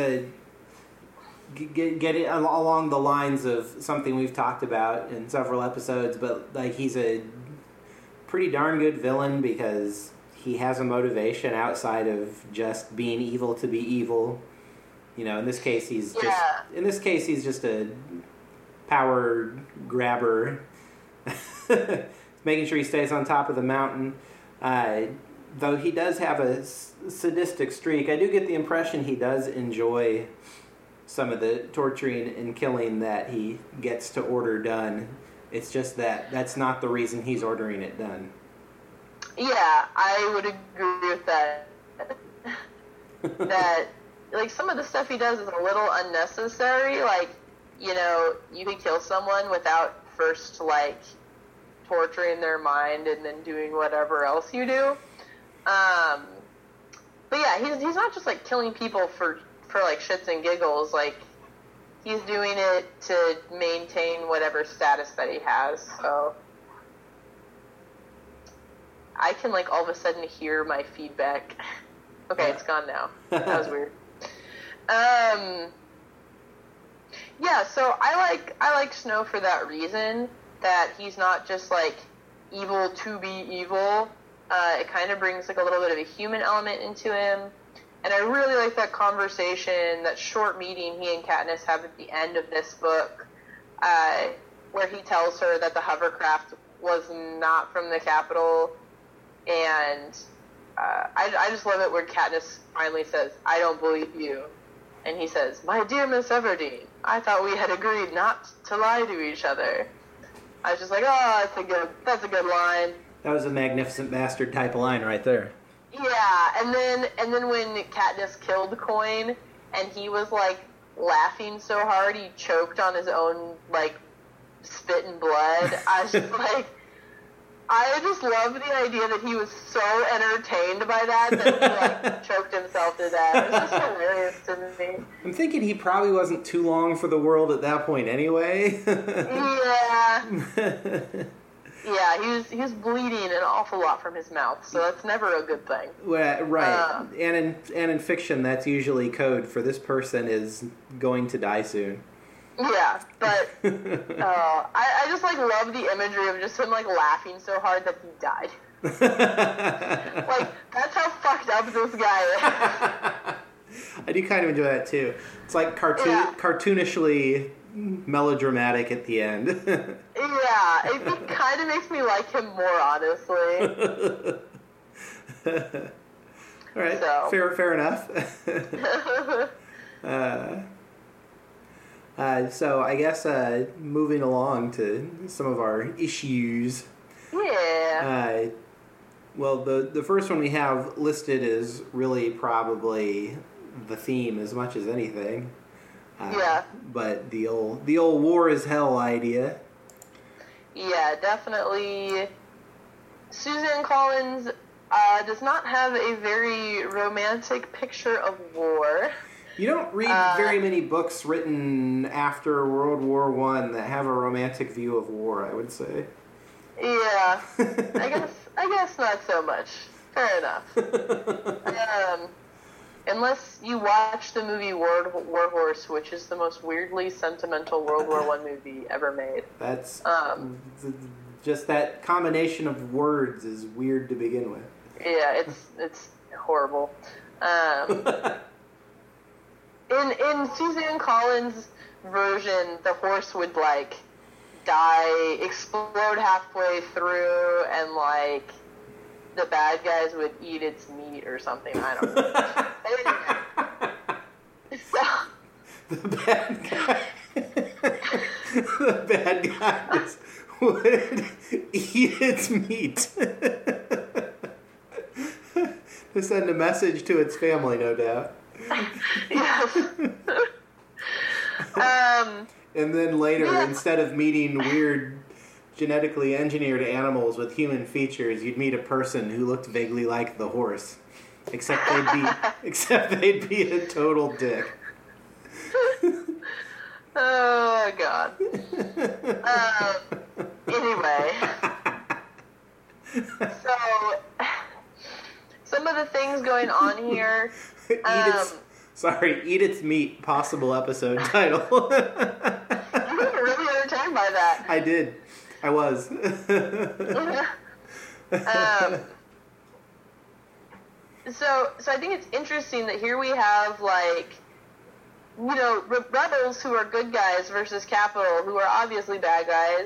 get along the lines of something we've talked about in several episodes, but, like, he's a pretty darn good villain because he has a motivation outside of just being evil to be evil. You know, in this case he's just a power grabber, making sure he stays on top of the mountain. Though he does have a sadistic streak, I do get the impression he does enjoy some of the torturing and killing that he gets to order done. It's just that that's not the reason he's ordering it done. Yeah, I would agree with that. That, like, some of the stuff he does is a little unnecessary. Like, you know, you can kill someone without first, like, torturing their mind and then doing whatever else you do. But yeah, he's not just, like, killing people for like shits and giggles. Like, he's doing it to maintain whatever status that he has. So I can, like, all of a sudden hear my feedback. Okay, it's gone now. That was weird. Yeah, so I like Snow for that reason, that he's not just, like, evil to be evil. It kind of brings, like, a little bit of a human element into him. And I really like that conversation, that short meeting he and Katniss have at the end of this book, where he tells her that the hovercraft was not from the capital. And I just love it where Katniss finally says, "I don't believe you." And he says, "My dear Miss Everdeen, I thought we had agreed not to lie to each other." I was just like, oh, that's a good line. That was a magnificent bastard type of line right there. Yeah, and then when Katniss killed Coin, and he was, like, laughing so hard he choked on his own, like, spit and blood. I was just like, I just love the idea that he was so entertained by that he, like, choked himself to death. It was just hilarious to me. I'm thinking he probably wasn't too long for the world at that point anyway. Yeah. Yeah, he was bleeding an awful lot from his mouth, so that's never a good thing. Well, right. And in fiction, that's usually code for this person is going to die soon. Yeah, but I just, like, love the imagery of just him, like, laughing so hard that he died. Like, that's how fucked up this guy is. I do kind of enjoy that, too. It's, like, cartoonishly melodramatic at the end. Yeah, it kind of makes me like him more, honestly. All right, so. Fair enough. So I guess moving along to some of our issues. Yeah. Well, the first one we have listed is really probably the theme as much as anything. Yeah. But the old war is hell idea. Yeah, definitely. Susan Collins does not have a very romantic picture of war. You don't read very many books written after World War I that have a romantic view of war, I would say. Yeah. I guess not so much. Fair enough. Unless you watch the movie War Horse, which is the most weirdly sentimental World War I movie ever made. That's just that combination of words is weird to begin with. Yeah, it's horrible. In Suzanne Collins' version, the horse would, like, die, explode halfway through, and, like, the bad guys would eat its meat or something. I don't know. The bad guys would eat its meat. To send a message to its family, no doubt. Yes. And then later, instead of meeting weird genetically engineered animals with human features, you'd meet a person who looked vaguely like the horse, except they'd be a total dick. Oh God. Anyway, so some of the things going on here. Eat its meat. Possible episode title. You were really entertained by that. I did. I was. So I think it's interesting that here we have, like, you know, rebels who are good guys versus Capitol who are obviously bad guys,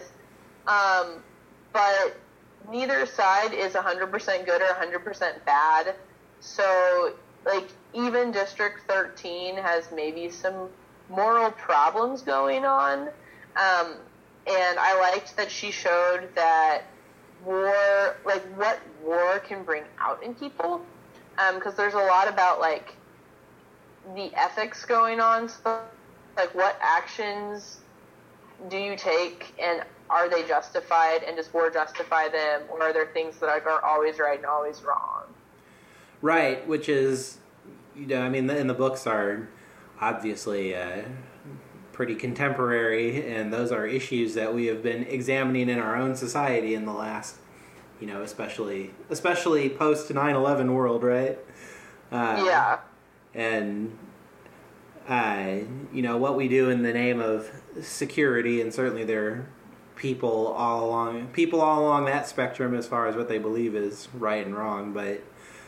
but neither side is 100% good or 100% bad. So, like, even District 13 has maybe some moral problems going on. And I liked that she showed that war, like, what war can bring out in people. Because there's a lot about, like, the ethics going on. So, like, what actions do you take, and are they justified, and does war justify them, or are there things that are always right and always wrong? Right, which is, you know, I mean, and the books are obviously pretty contemporary, and those are issues that we have been examining in our own society in the last, you know, especially post 9/11 world, right? Yeah. And you know, what we do in the name of security, and certainly there are people all along that spectrum as far as what they believe is right and wrong, but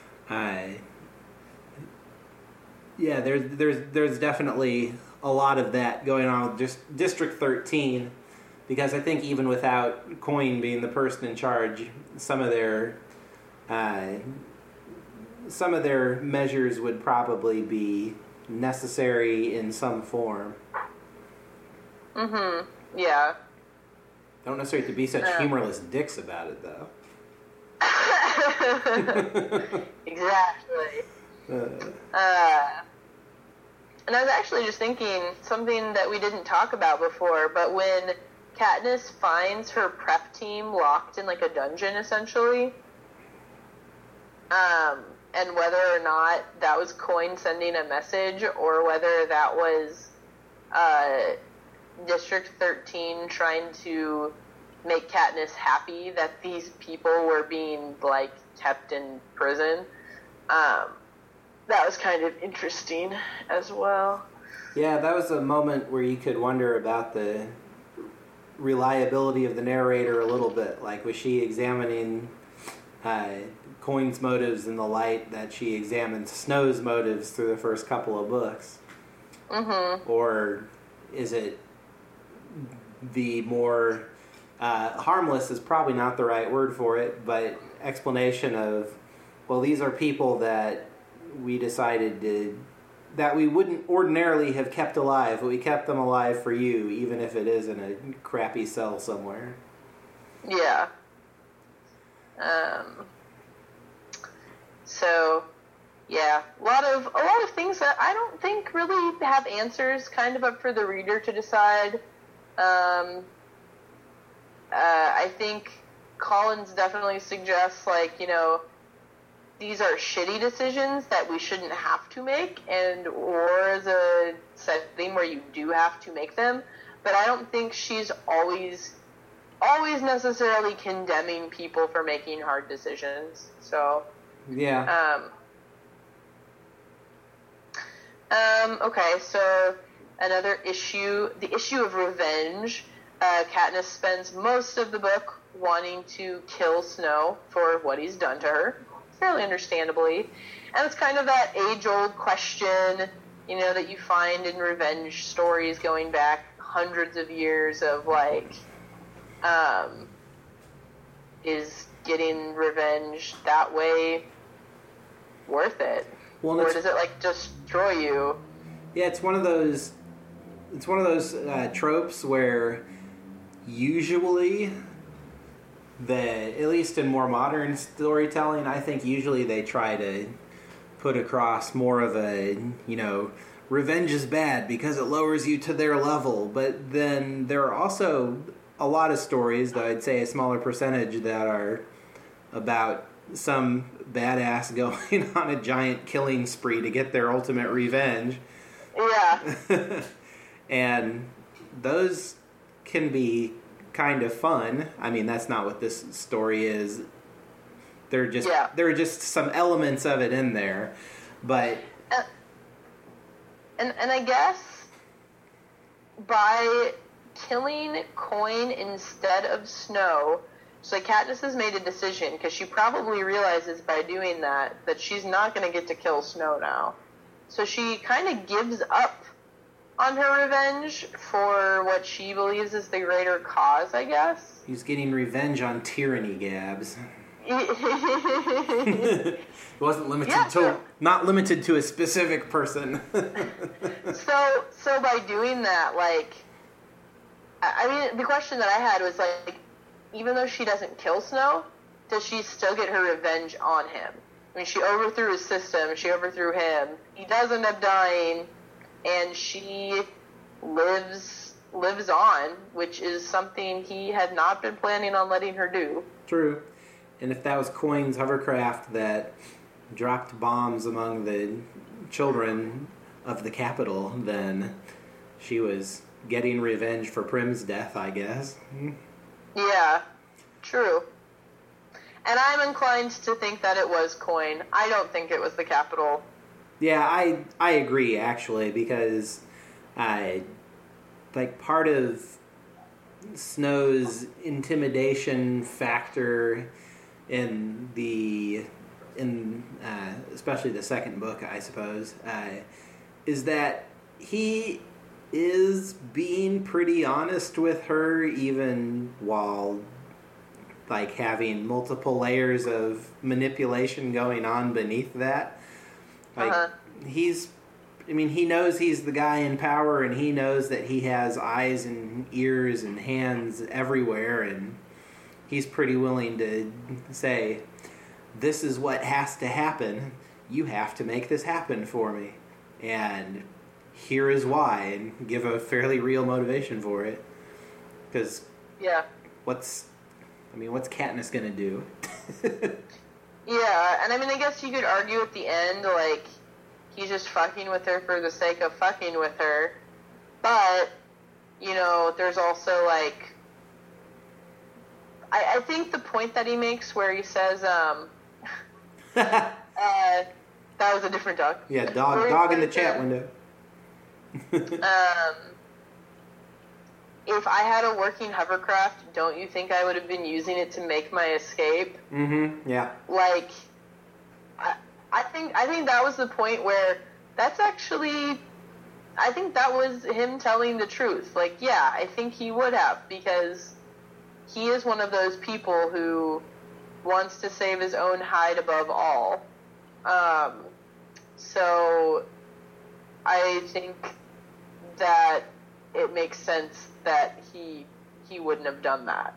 yeah, there's definitely a lot of that going on with just District 13, because I think even without Coyne being the person in charge, some of their measures would probably be necessary in some form. Mm-hmm. Yeah. Don't necessarily have to be such humorless dicks about it, though. Exactly. And I was actually just thinking something that we didn't talk about before, but when Katniss finds her prep team locked in like a dungeon, essentially, and whether or not that was Coin sending a message or whether that was District 13 trying to make Katniss happy that these people were being like kept in prison. That was kind of interesting as well. Yeah, that was a moment where you could wonder about the reliability of the narrator a little bit. Like, was she examining Coin's motives in the light that she examined Snow's motives through the first couple of books? Mm-hmm. Or is it the more harmless is probably not the right word for it, but explanation of, well, these are people that we decided that we wouldn't ordinarily have kept alive, but we kept them alive for you, even if it is in a crappy cell somewhere. Yeah. So, yeah, a lot of things that I don't think really have answers, kind of up for the reader to decide. I think Collins definitely suggests, like, you know, these are shitty decisions that we shouldn't have to make, and or the setting where you do have to make them. But I don't think she's always necessarily condemning people for making hard decisions. So yeah. Okay, so another issue, the issue of revenge. Katniss spends most of the book wanting to kill Snow for what he's done to her, fairly understandably. And it's kind of that age-old question, you know, that you find in revenge stories going back hundreds of years of, like, is getting revenge that way worth it? Well, or does it, like, destroy you? Yeah, it's one of those tropes where usually at least in more modern storytelling, I think usually they try to put across more of a, you know, revenge is bad because it lowers you to their level. But then there are also a lot of stories, though I'd say a smaller percentage, that are about some badass going on a giant killing spree to get their ultimate revenge. Yeah. And those can be kind of fun. I mean, that's not what this story is. There are just some elements of it in there, but and I guess by killing Coin instead of Snow, so Katniss has made a decision because she probably realizes by doing that she's not going to get to kill Snow now. So she kind of gives up on her revenge for what she believes is the greater cause, I guess. He's getting revenge on tyranny, Gabs. It wasn't limited not limited to a specific person. so by doing that, like, I mean, the question that I had was, like, even though she doesn't kill Snow, does she still get her revenge on him? I mean, she overthrew his system, she overthrew him. He does end up dying, and she lives on, which is something he had not been planning on letting her do. True. And if that was Coin's hovercraft that dropped bombs among the children of the capital, then she was getting revenge for Prim's death, I guess. Yeah, true. And I'm inclined to think that it was Coin. I don't think it was the capital. Yeah, I agree, actually, because part of Snow's intimidation factor in especially the second book, I suppose, is that he is being pretty honest with her, even while, like, having multiple layers of manipulation going on beneath that. Like, he knows he's the guy in power, and he knows that he has eyes and ears and hands everywhere, and he's pretty willing to say, this is what has to happen. You have to make this happen for me. And here is why, and give a fairly real motivation for it. Because what's Katniss gonna do? Yeah, and I mean, I guess you could argue at the end, like, he's just fucking with her for the sake of fucking with her. But, you know, there's also, like, I think the point that he makes where he says, that was a different dog. Yeah, dog in the chat window. If I had a working hovercraft, don't you think I would have been using it to make my escape? Mm-hmm, yeah. Like, I think that was the point where that's actually, I think that was him telling the truth. Like, yeah, I think he would have, because he is one of those people who wants to save his own hide above all. So I think that it makes sense that he wouldn't have done that.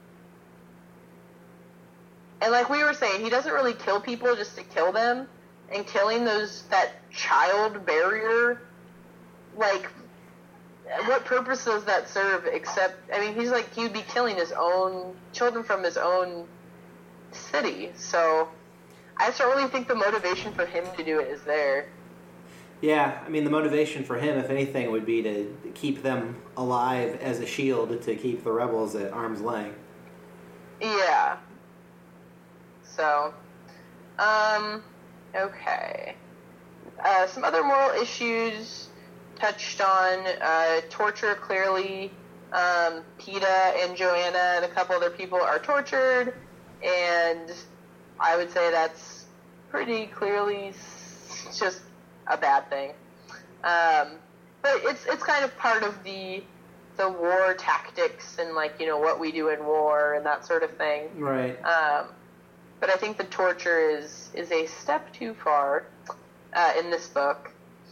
And like we were saying, he doesn't really kill people just to kill them, and killing that child barrier, like, what purpose does that serve except, I mean, he's like, he'd be killing his own children from his own city, so I just don't really think the motivation for him to do it is there. Yeah, I mean, the motivation for him, if anything, would be to keep them alive as a shield to keep the rebels at arm's length. Yeah. So, okay. Some other moral issues touched on, torture, clearly. Peeta and Joanna and a couple other people are tortured, and I would say that's pretty clearly just a bad thing. But it's kind of part of the war tactics and, like, you know, what we do in war and that sort of thing. Right. But I think the torture is a step too far in this book.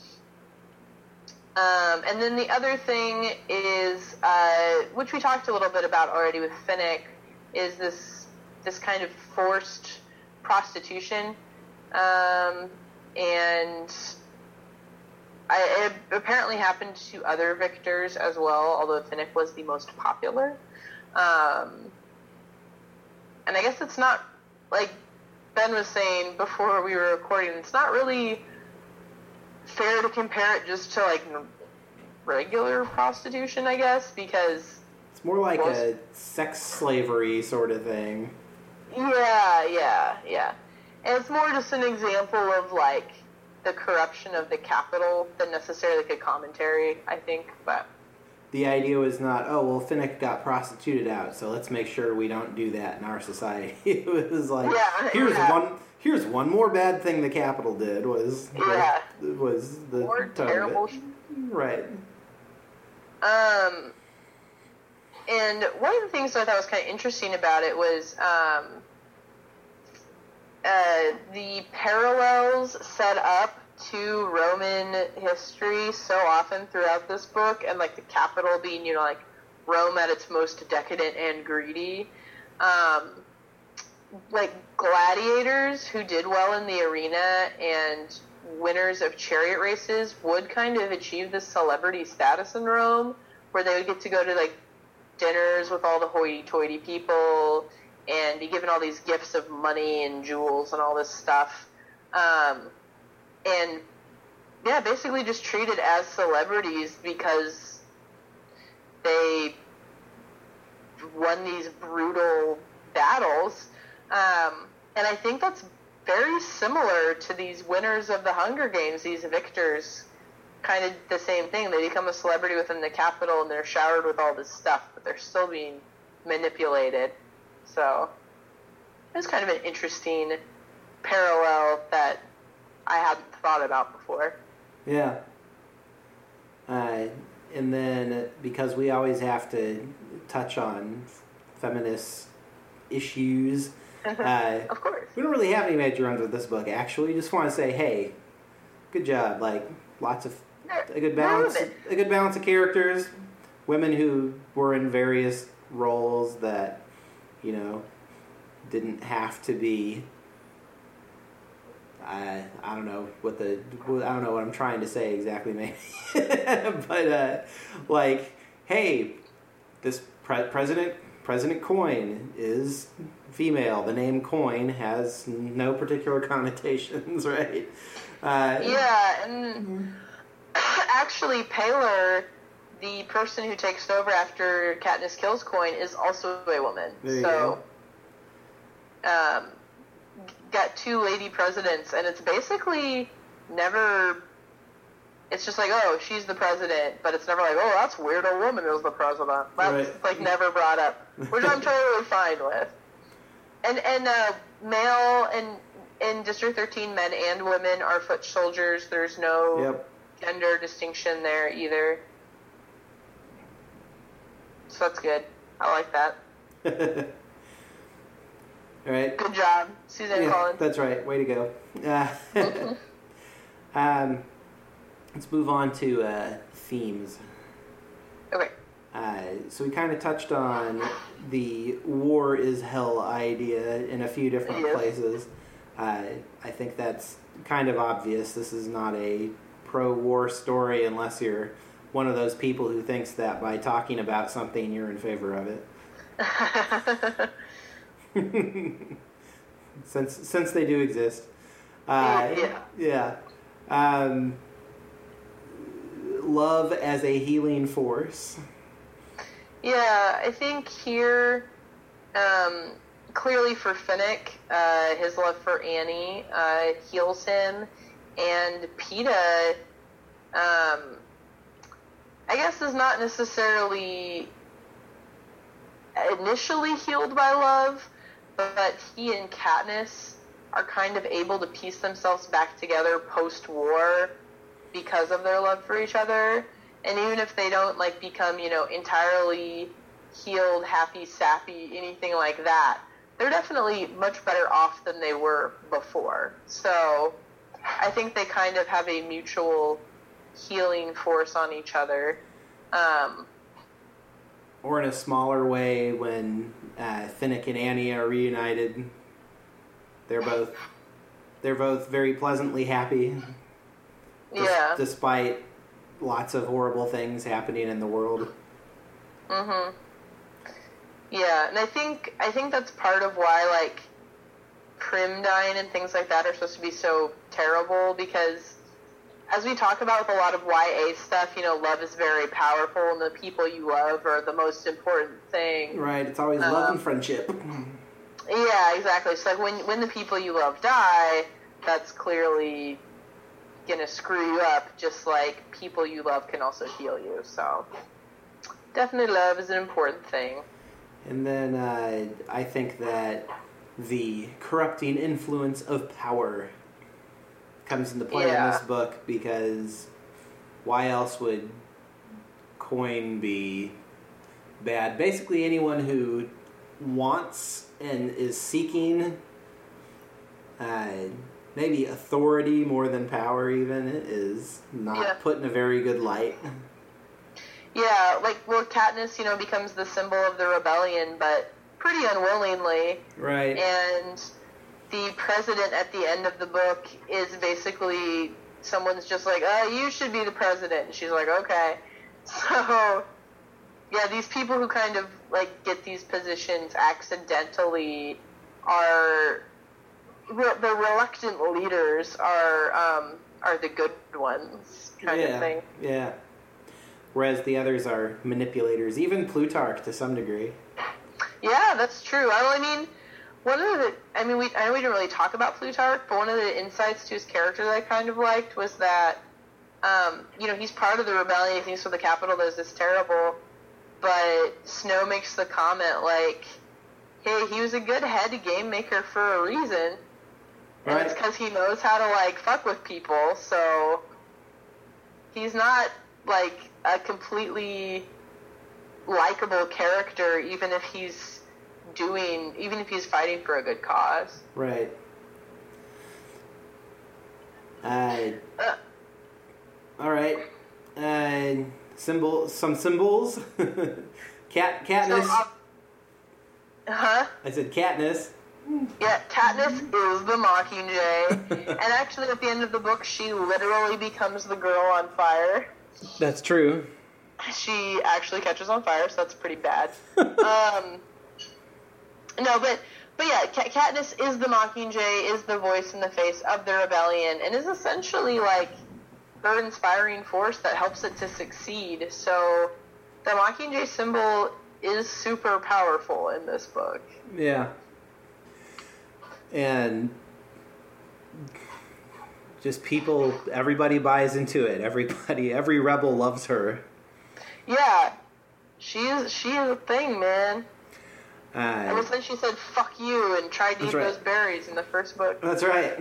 And then the other thing is, which we talked a little bit about already with Finnick, is this kind of forced prostitution. And it apparently happened to other victors as well, although Finnick was the most popular. And I guess it's not, like Ben was saying before we were recording, it's not really fair to compare it just to, like, regular prostitution, I guess, because it's more like a sex slavery sort of thing. Yeah. And it's more just an example of, like, the corruption of the capital than necessarily, like, a commentary, I think, but the idea was not, oh, well, Finnick got prostituted out, so let's make sure we don't do that in our society. It was like, here's one more bad thing the capital did was the more terrible shit. Right. And one of the things that I thought was kind of interesting about it was the parallels set up to Roman history so often throughout this book, and, like, the capital being, you know, like, Rome at its most decadent and greedy. Like, gladiators who did well in the arena and winners of chariot races would kind of achieve this celebrity status in Rome, where they would get to go to, like, dinners with all the hoity-toity people and be given all these gifts of money and jewels and all this stuff. And, yeah, basically just treated as celebrities because they won these brutal battles. And I think that's very similar to these winners of the Hunger Games, these victors. Kind of the same thing. They become a celebrity within the capital and they're showered with all this stuff, but they're still being manipulated. So it was kind of an interesting parallel that I hadn't thought about before. Yeah. And then, because we always have to touch on feminist issues, of course. We don't really have any major runs with this book, actually. We just want to say, hey, good job. Like, lots of a good balance of characters, women who were in various roles that, you know, didn't have to be I don't know what I'm trying to say exactly, maybe, but like, hey, this President Coin is female. The name Coin has no particular connotations, right? Yeah, and actually, Paler, the person who takes over after Katniss kills Coin, is also a woman. There you go. Got two lady presidents, and it's basically never. It's just like, oh, she's the president, but it's never like, oh, that's weird. A woman is the president. That's like never brought up, which I'm totally fine with. And male and in District 13, men and women are foot soldiers. There's no gender distinction there either. So that's good. I like that. All right. Good job, Suzanne Collins. That's right. Way to go. Let's move on to themes. Okay. So we kind of touched on the war is hell idea in a few different places. I think that's kind of obvious. This is not a pro-war story unless you're one of those people who thinks that by talking about something you're in favor of it. Since they do exist. Yeah. Love as a healing force. Yeah, I think here, clearly for Finnick, his love for Annie heals him, and Peeta, I guess, is not necessarily initially healed by love, but he and Katniss are kind of able to piece themselves back together post-war because of their love for each other. And even if they don't, like, become, entirely healed, happy, sappy, anything like that, they're definitely much better off than they were before. So I think they kind of have a mutual healing force on each other. Or in a smaller way, when Finnick and Annie are reunited, they're both very pleasantly happy. Yeah. Despite lots of horrible things happening in the world. Mhm. Yeah, and I think that's part of why, like, Prim dying and things like that are supposed to be so terrible, because as we talk about with a lot of YA stuff, love is very powerful, and the people you love are the most important thing. Right, it's always love and friendship. Yeah, exactly. So, like, when the people you love die, that's clearly gonna screw you up, just like people you love can also heal you. So definitely love is an important thing. And then I think that the corrupting influence of power comes into play in this book, because why else would Coin be bad? Basically anyone who wants and is seeking maybe authority more than power even is not put in a very good light. Yeah, Katniss, becomes the symbol of the rebellion, but pretty unwillingly. Right. And the president at the end of the book is basically someone's just like, you should be the president. And she's like, okay. So, yeah, these people who kind of, get these positions accidentally are... the reluctant leaders are the good ones, kind of thing. Yeah. Whereas the others are manipulators, even Plutarch to some degree. Yeah, that's true. I know we didn't really talk about Plutarch, but one of the insights to his character that I kind of liked was that, he's part of the rebellion. He thinks for the Capitol is this terrible, but Snow makes the comment hey, he was a good head game maker for a reason. And it's because he knows how to, fuck with people, so he's not, a completely likable character, even if he's fighting for a good cause. Right. All right. Some symbols. Katniss. I said Katniss. Yeah, Katniss is the Mockingjay. And actually, at the end of the book, she literally becomes the girl on fire. That's true. She actually catches on fire, so that's pretty bad. No, but yeah, Katniss is the Mockingjay, is the voice in the face of the rebellion, and is essentially like her inspiring force that helps it to succeed. So the Mockingjay symbol is super powerful in this book. Yeah. And just everybody buys into it. Every rebel loves her. Yeah. She is a thing, man. Ever since she said "fuck you" and tried to eat those berries in the first book. That's right.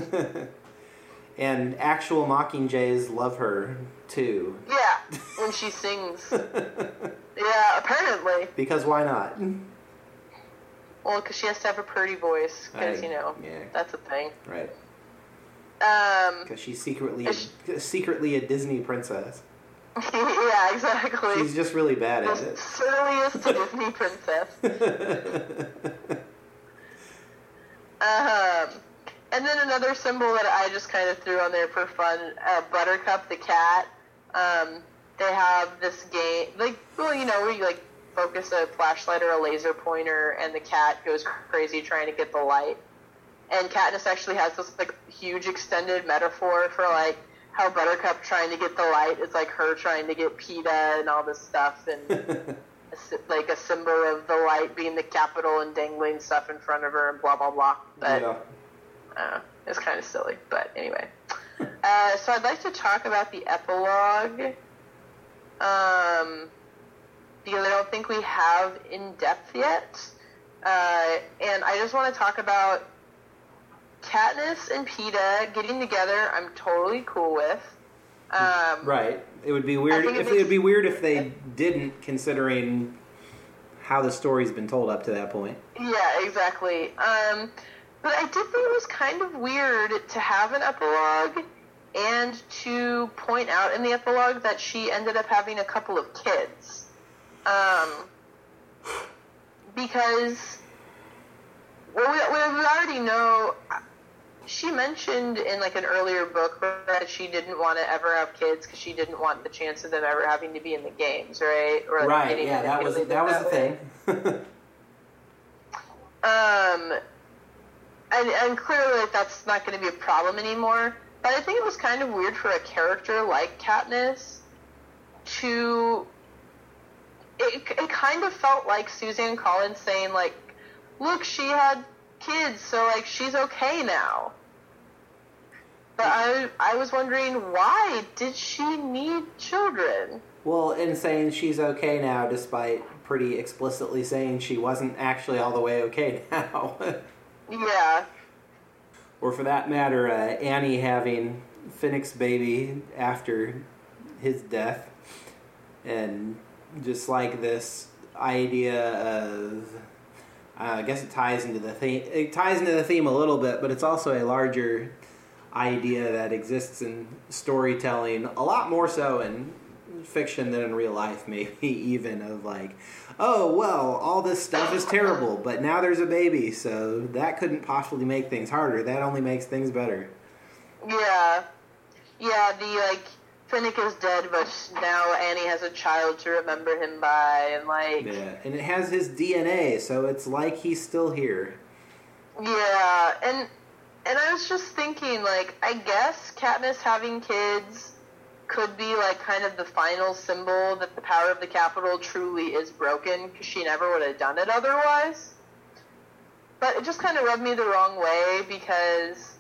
And actual Mockingjays love her too. Yeah, when she sings. Yeah, apparently. Because why not? Well, because she has to have a pretty voice. Because that's a thing. Right. Because she's secretly a Disney princess. Yeah, exactly. She's just really bad at it. Surliest Disney princess. And then another symbol that I just kind of threw on there for fun, Buttercup the cat. They have this game, where you focus a flashlight or a laser pointer, and the cat goes crazy trying to get the light. And Katniss actually has this huge extended metaphor for how Buttercup trying to get the light is like her trying to get PETA and all this stuff, and a symbol of the light being the capital and dangling stuff in front of her and blah blah blah. But it's kind of silly. But anyway, so I'd like to talk about the epilogue, because I don't think we have in depth yet, and I just want to talk about Katniss and PETA getting together. I'm totally cool with. Right. It would be weird if they didn't, considering how the story's been told up to that point. Yeah, exactly. But I did think it was kind of weird to have an epilogue and to point out in the epilogue that she ended up having a couple of kids. Because we already know. She mentioned in an earlier book that she didn't want to ever have kids because she didn't want the chance of them ever having to be in the games, right? Or right. Yeah, that was the thing. And clearly that's not going to be a problem anymore. But I think it was kind of weird for a character like Katniss to. It kind of felt like Suzanne Collins saying look, she had kids, so she's okay now. But I was wondering, why did she need children? Well, in saying she's okay now, despite pretty explicitly saying she wasn't actually all the way okay now. Yeah. Or for that matter, Annie having Finnick's baby after his death, and just this idea of. I guess it ties into the theme. It ties into the theme a little bit, but it's also a larger idea that exists in storytelling, a lot more so in fiction than in real life, maybe even of oh well, all this stuff is terrible, but now there's a baby, so that couldn't possibly make things harder. That only makes things better. Yeah, the Finnick is dead, but now Annie has a child to remember him by, and yeah, and it has his DNA, so it's he's still here. Yeah, and I was just thinking, I guess Katniss having kids could be kind of the final symbol that the power of the Capitol truly is broken, because she never would have done it otherwise. But it just kind of rubbed me the wrong way because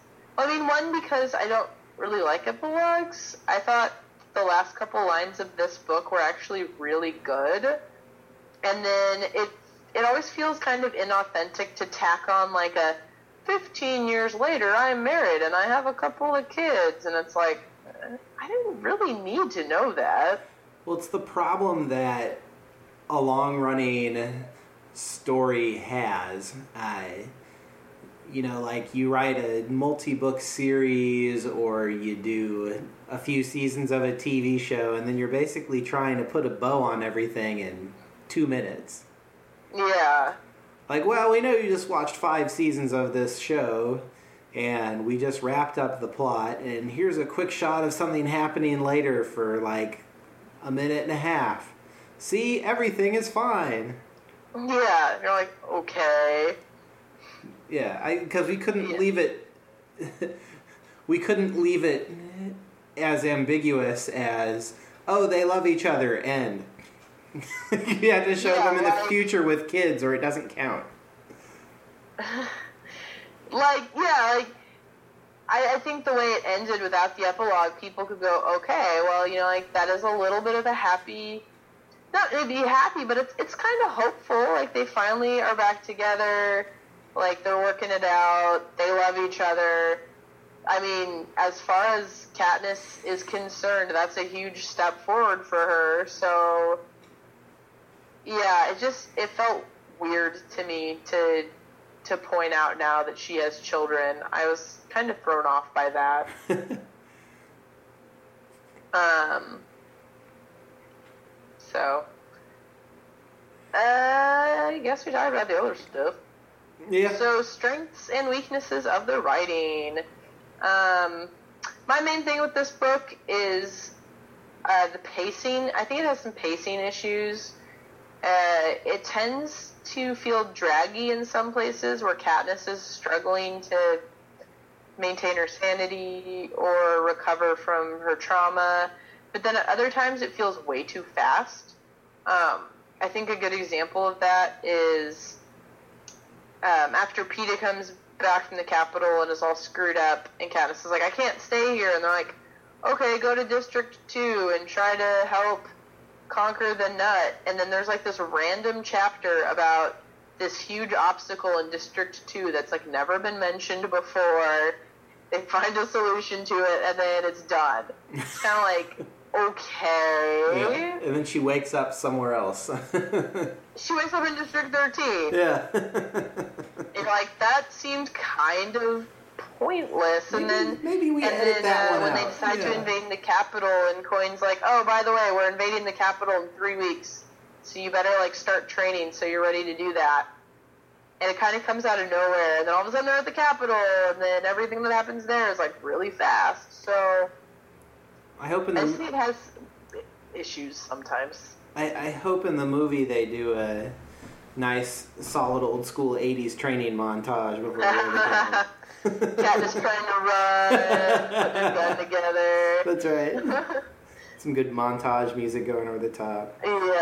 I don't really like epilogues. I thought the last couple lines of this book were actually really good, and then it always feels kind of inauthentic to tack on a 15 years later I'm married and I have a couple of kids, and it's I didn't really need to know that. Well, it's the problem that a long-running story has. You write a multi-book series or you do a few seasons of a TV show, and then you're basically trying to put a bow on everything in 2 minutes. Yeah. Like, well, we know you just watched 5 seasons of this show, and we just wrapped up the plot, and here's a quick shot of something happening later for, like, a minute and a half. See, everything is fine. Yeah, you're like, okay. Yeah, because we couldn't leave it... we couldn't leave it as ambiguous as, oh, they love each other, end. You have to show them in the future with kids, or it doesn't count. I think the way it ended without the epilogue, people could go, okay, well, that is a little bit of a happy, not maybe happy, but it's kind of hopeful. Like, they finally are back together, like, they're working it out, they love each other. I mean, as far as Katniss is concerned, that's a huge step forward for her, so... Yeah, it felt weird to me to point out now that she has children. I was kind of thrown off by that. So, I guess we talked about the other stuff. Yeah. So, strengths and weaknesses of the writing. My main thing with this book is the pacing. I think it has some pacing issues. It tends to feel draggy in some places where Katniss is struggling to maintain her sanity or recover from her trauma, but then at other times it feels way too fast. I think a good example of that is after Peeta comes back from the Capitol and is all screwed up, and Katniss is like, I can't stay here, and they're like, okay, go to District 2 and try to help conquer the Nut, and then there's like this random chapter about this huge obstacle in District 2 that's like never been mentioned before. They find a solution to it, and then it's done. It's kind of like, okay. Yeah. And then she wakes up somewhere else. She wakes up in District 13. Yeah. And like, that seemed kind of pointless, and then maybe we edit that one when out. they decide to invade the Capitol, and Coin's like, oh, by the way, we're invading the Capitol in 3 weeks, so you better like start training so you're ready to do that. And it kind of comes out of nowhere, and then all of a sudden they're at the Capitol, and then everything that happens there is like really fast. So I see it has issues sometimes. I hope in the movie they do a nice, solid, old school 80s training montage before they go to the Capitol. Katniss trying to run, put their gun together. That's right. Some good montage music going over the top.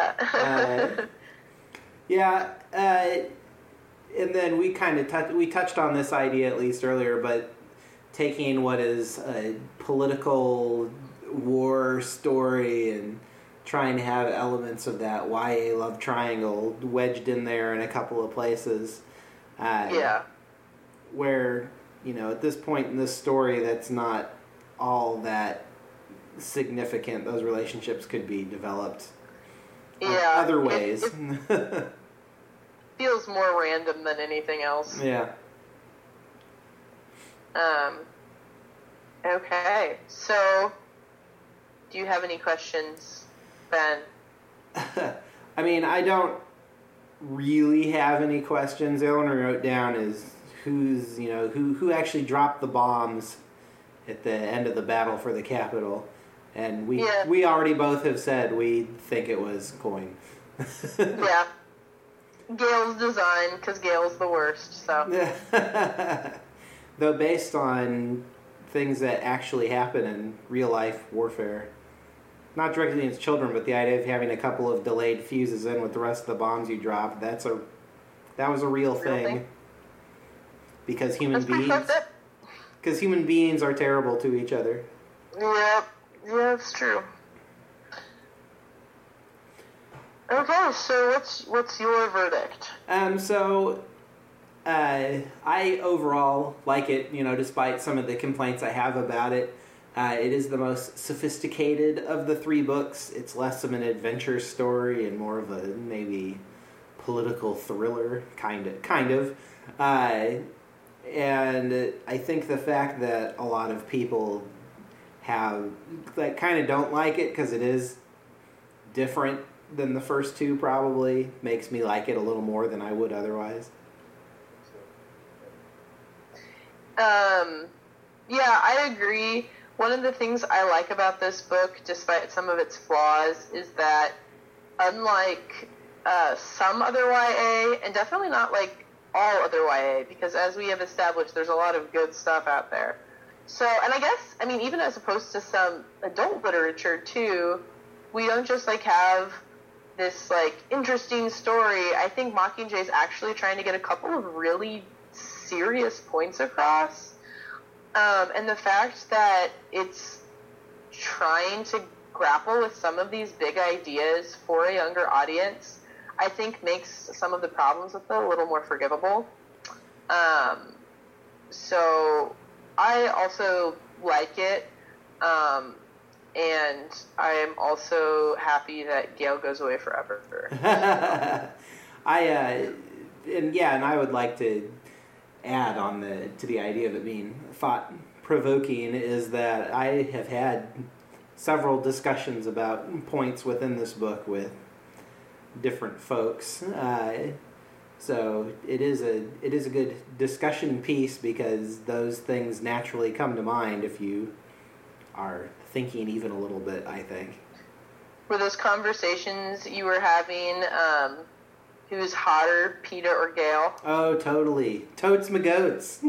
Yeah. And then we kind of touched on this idea at least earlier, but taking what is a political war story and trying to have elements of that YA love triangle wedged in there in a couple of places. Where, at this point in this story, that's not all that significant. Those relationships could be developed other ways. It feels more random than anything else. Yeah. Okay, so do you have any questions, Ben? I mean, I don't really have any questions. The only one I wrote down is who actually dropped the bombs at the end of the battle for the Capitol, and we already both have said we think it was Coin. Yeah, Gale's design, because Gale's the worst. So, though based on things that actually happen in real life warfare, not directly against children, but the idea of having a couple of delayed fuses in with the rest of the bombs you dropped, that was a real thing. Because human beings are terrible to each other. Yeah, it's true. Okay, so what's your verdict? I overall like it, despite some of the complaints I have about it. It is the most sophisticated of the 3 books. It's less of an adventure story and more of a maybe political thriller, kind of. And I think the fact that a lot of people kind of don't like it because it is different than the first 2 probably makes me like it a little more than I would otherwise. Yeah, I agree. One of the things I like about this book, despite some of its flaws, is that unlike some other YA, and definitely not like all other YA, because as we have established, there's a lot of good stuff out there. So, and I guess, I mean, even as opposed to some adult literature too, we don't just like have this like interesting story. I think Mockingjay is actually trying to get a couple of really serious points across. And the fact that it's trying to grapple with some of these big ideas for a younger audience, I think makes some of the problems with it a little more forgivable. So I also like it. And I am also happy that Gale goes away forever. And I would like to add on to the idea of it being thought-provoking is that I have had several discussions about points within this book with different folks. So it is a good discussion piece because those things naturally come to mind if you are thinking even a little bit, I think. Were those conversations you were having, who's hotter, Peeta or Gale? Oh, totally. Totes my goats.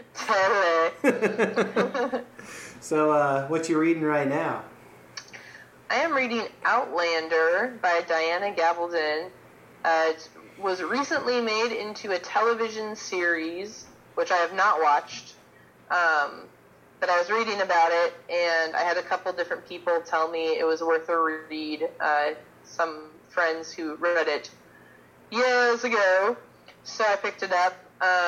Totally. So, what you reading right now? I am reading Outlander by Diana Gabaldon. It was recently made into a television series, which I have not watched. But I was reading about it, and I had a couple different people tell me it was worth a read. Some friends who read it years ago, so I picked it up,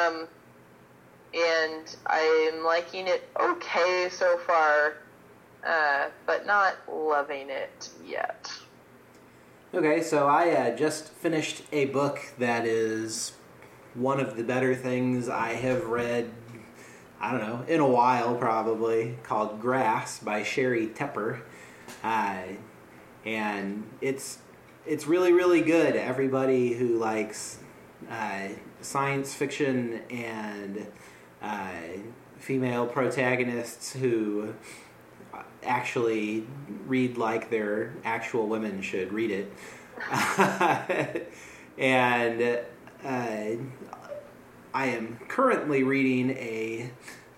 and I'm liking it okay so far, but not loving it yet. Okay, so I just finished a book that is one of the better things I have read, I don't know, in a while probably, called Grass by Sherry Tepper. And it's really, really good. Everybody who likes science fiction and female protagonists who actually read like they're actual women should read it. And I am currently reading a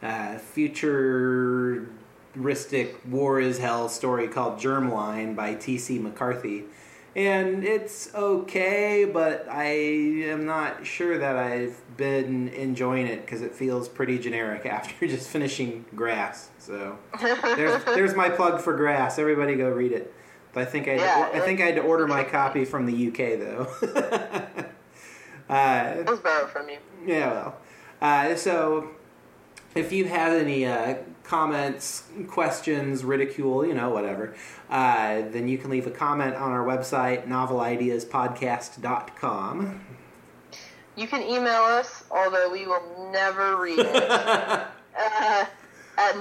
futuristic war is hell story called Germline by T.C. McCarthy. And it's okay, but I am not sure that I've been enjoying it because it feels pretty generic after just finishing Grass. So there's my plug for Grass. Everybody go read it. But I think I had to order my copy from the UK though. It was borrowed from you. Yeah, well. So if you have any comments, questions, ridicule, whatever, then you can leave a comment on our website, novelideaspodcast.com. You can email us, although we will never read it, at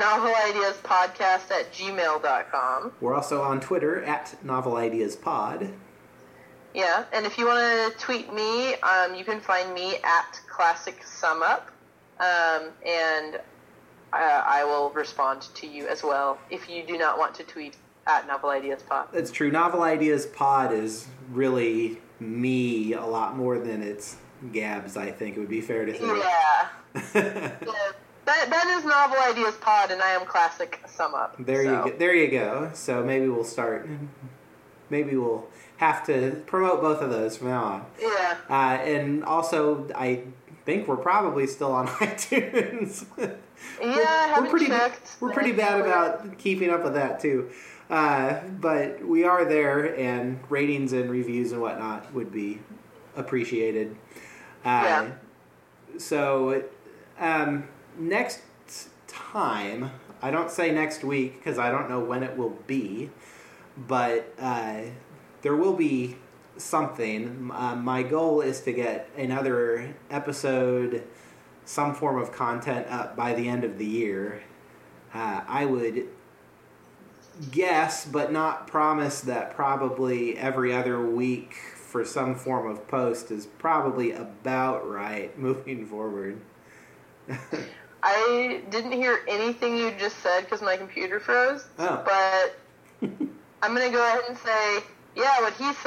novelideaspodcast@gmail.com. We're also on Twitter at novelideaspod. Yeah, and if you want to tweet me, you can find me at Classic Sum Up, and I will respond to you as well if you do not want to tweet at Novel Ideas Pod. That's true. Novel Ideas Pod is really me a lot more than it's Gabs, I think it would be fair to say. Yeah. That is Novel Ideas Pod, and I am Classic Sum Up. There you go. So maybe we'll start. Maybe we'll have to promote both of those from now on. Yeah. And also, I think we're probably still on iTunes. Yeah, I haven't checked. We're pretty bad about keeping up with that too. But we are there, and ratings and reviews and whatnot would be appreciated. Yeah. So, next time, I don't say next week because I don't know when it will be, but there will be something. My goal is to get another episode, some form of content up by the end of the year. I would guess, but not promise, that probably every other week for some form of post is probably about right moving forward. I didn't hear anything you just said because my computer froze. Oh. But I'm going to go ahead and say, yeah, what he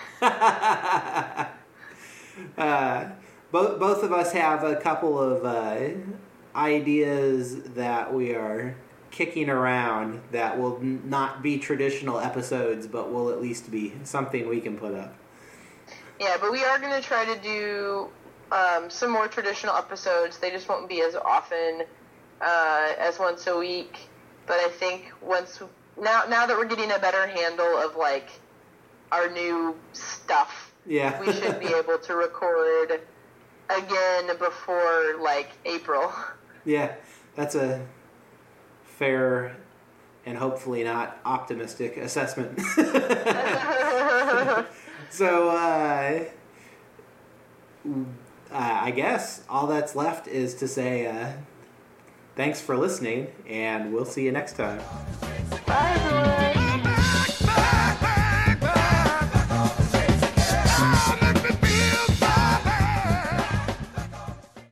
said. Both of us have a couple of ideas that we are kicking around that will not be traditional episodes, but will at least be something we can put up. Yeah, but we are going to try to do some more traditional episodes. They just won't be as often as once a week. But I think now that we're getting a better handle of like our new stuff, yeah, we should be able to record again before like April. Yeah, that's a fair and hopefully not optimistic assessment. So, I guess all that's left is to say thanks for listening, and we'll see you next time. Bye, everyone.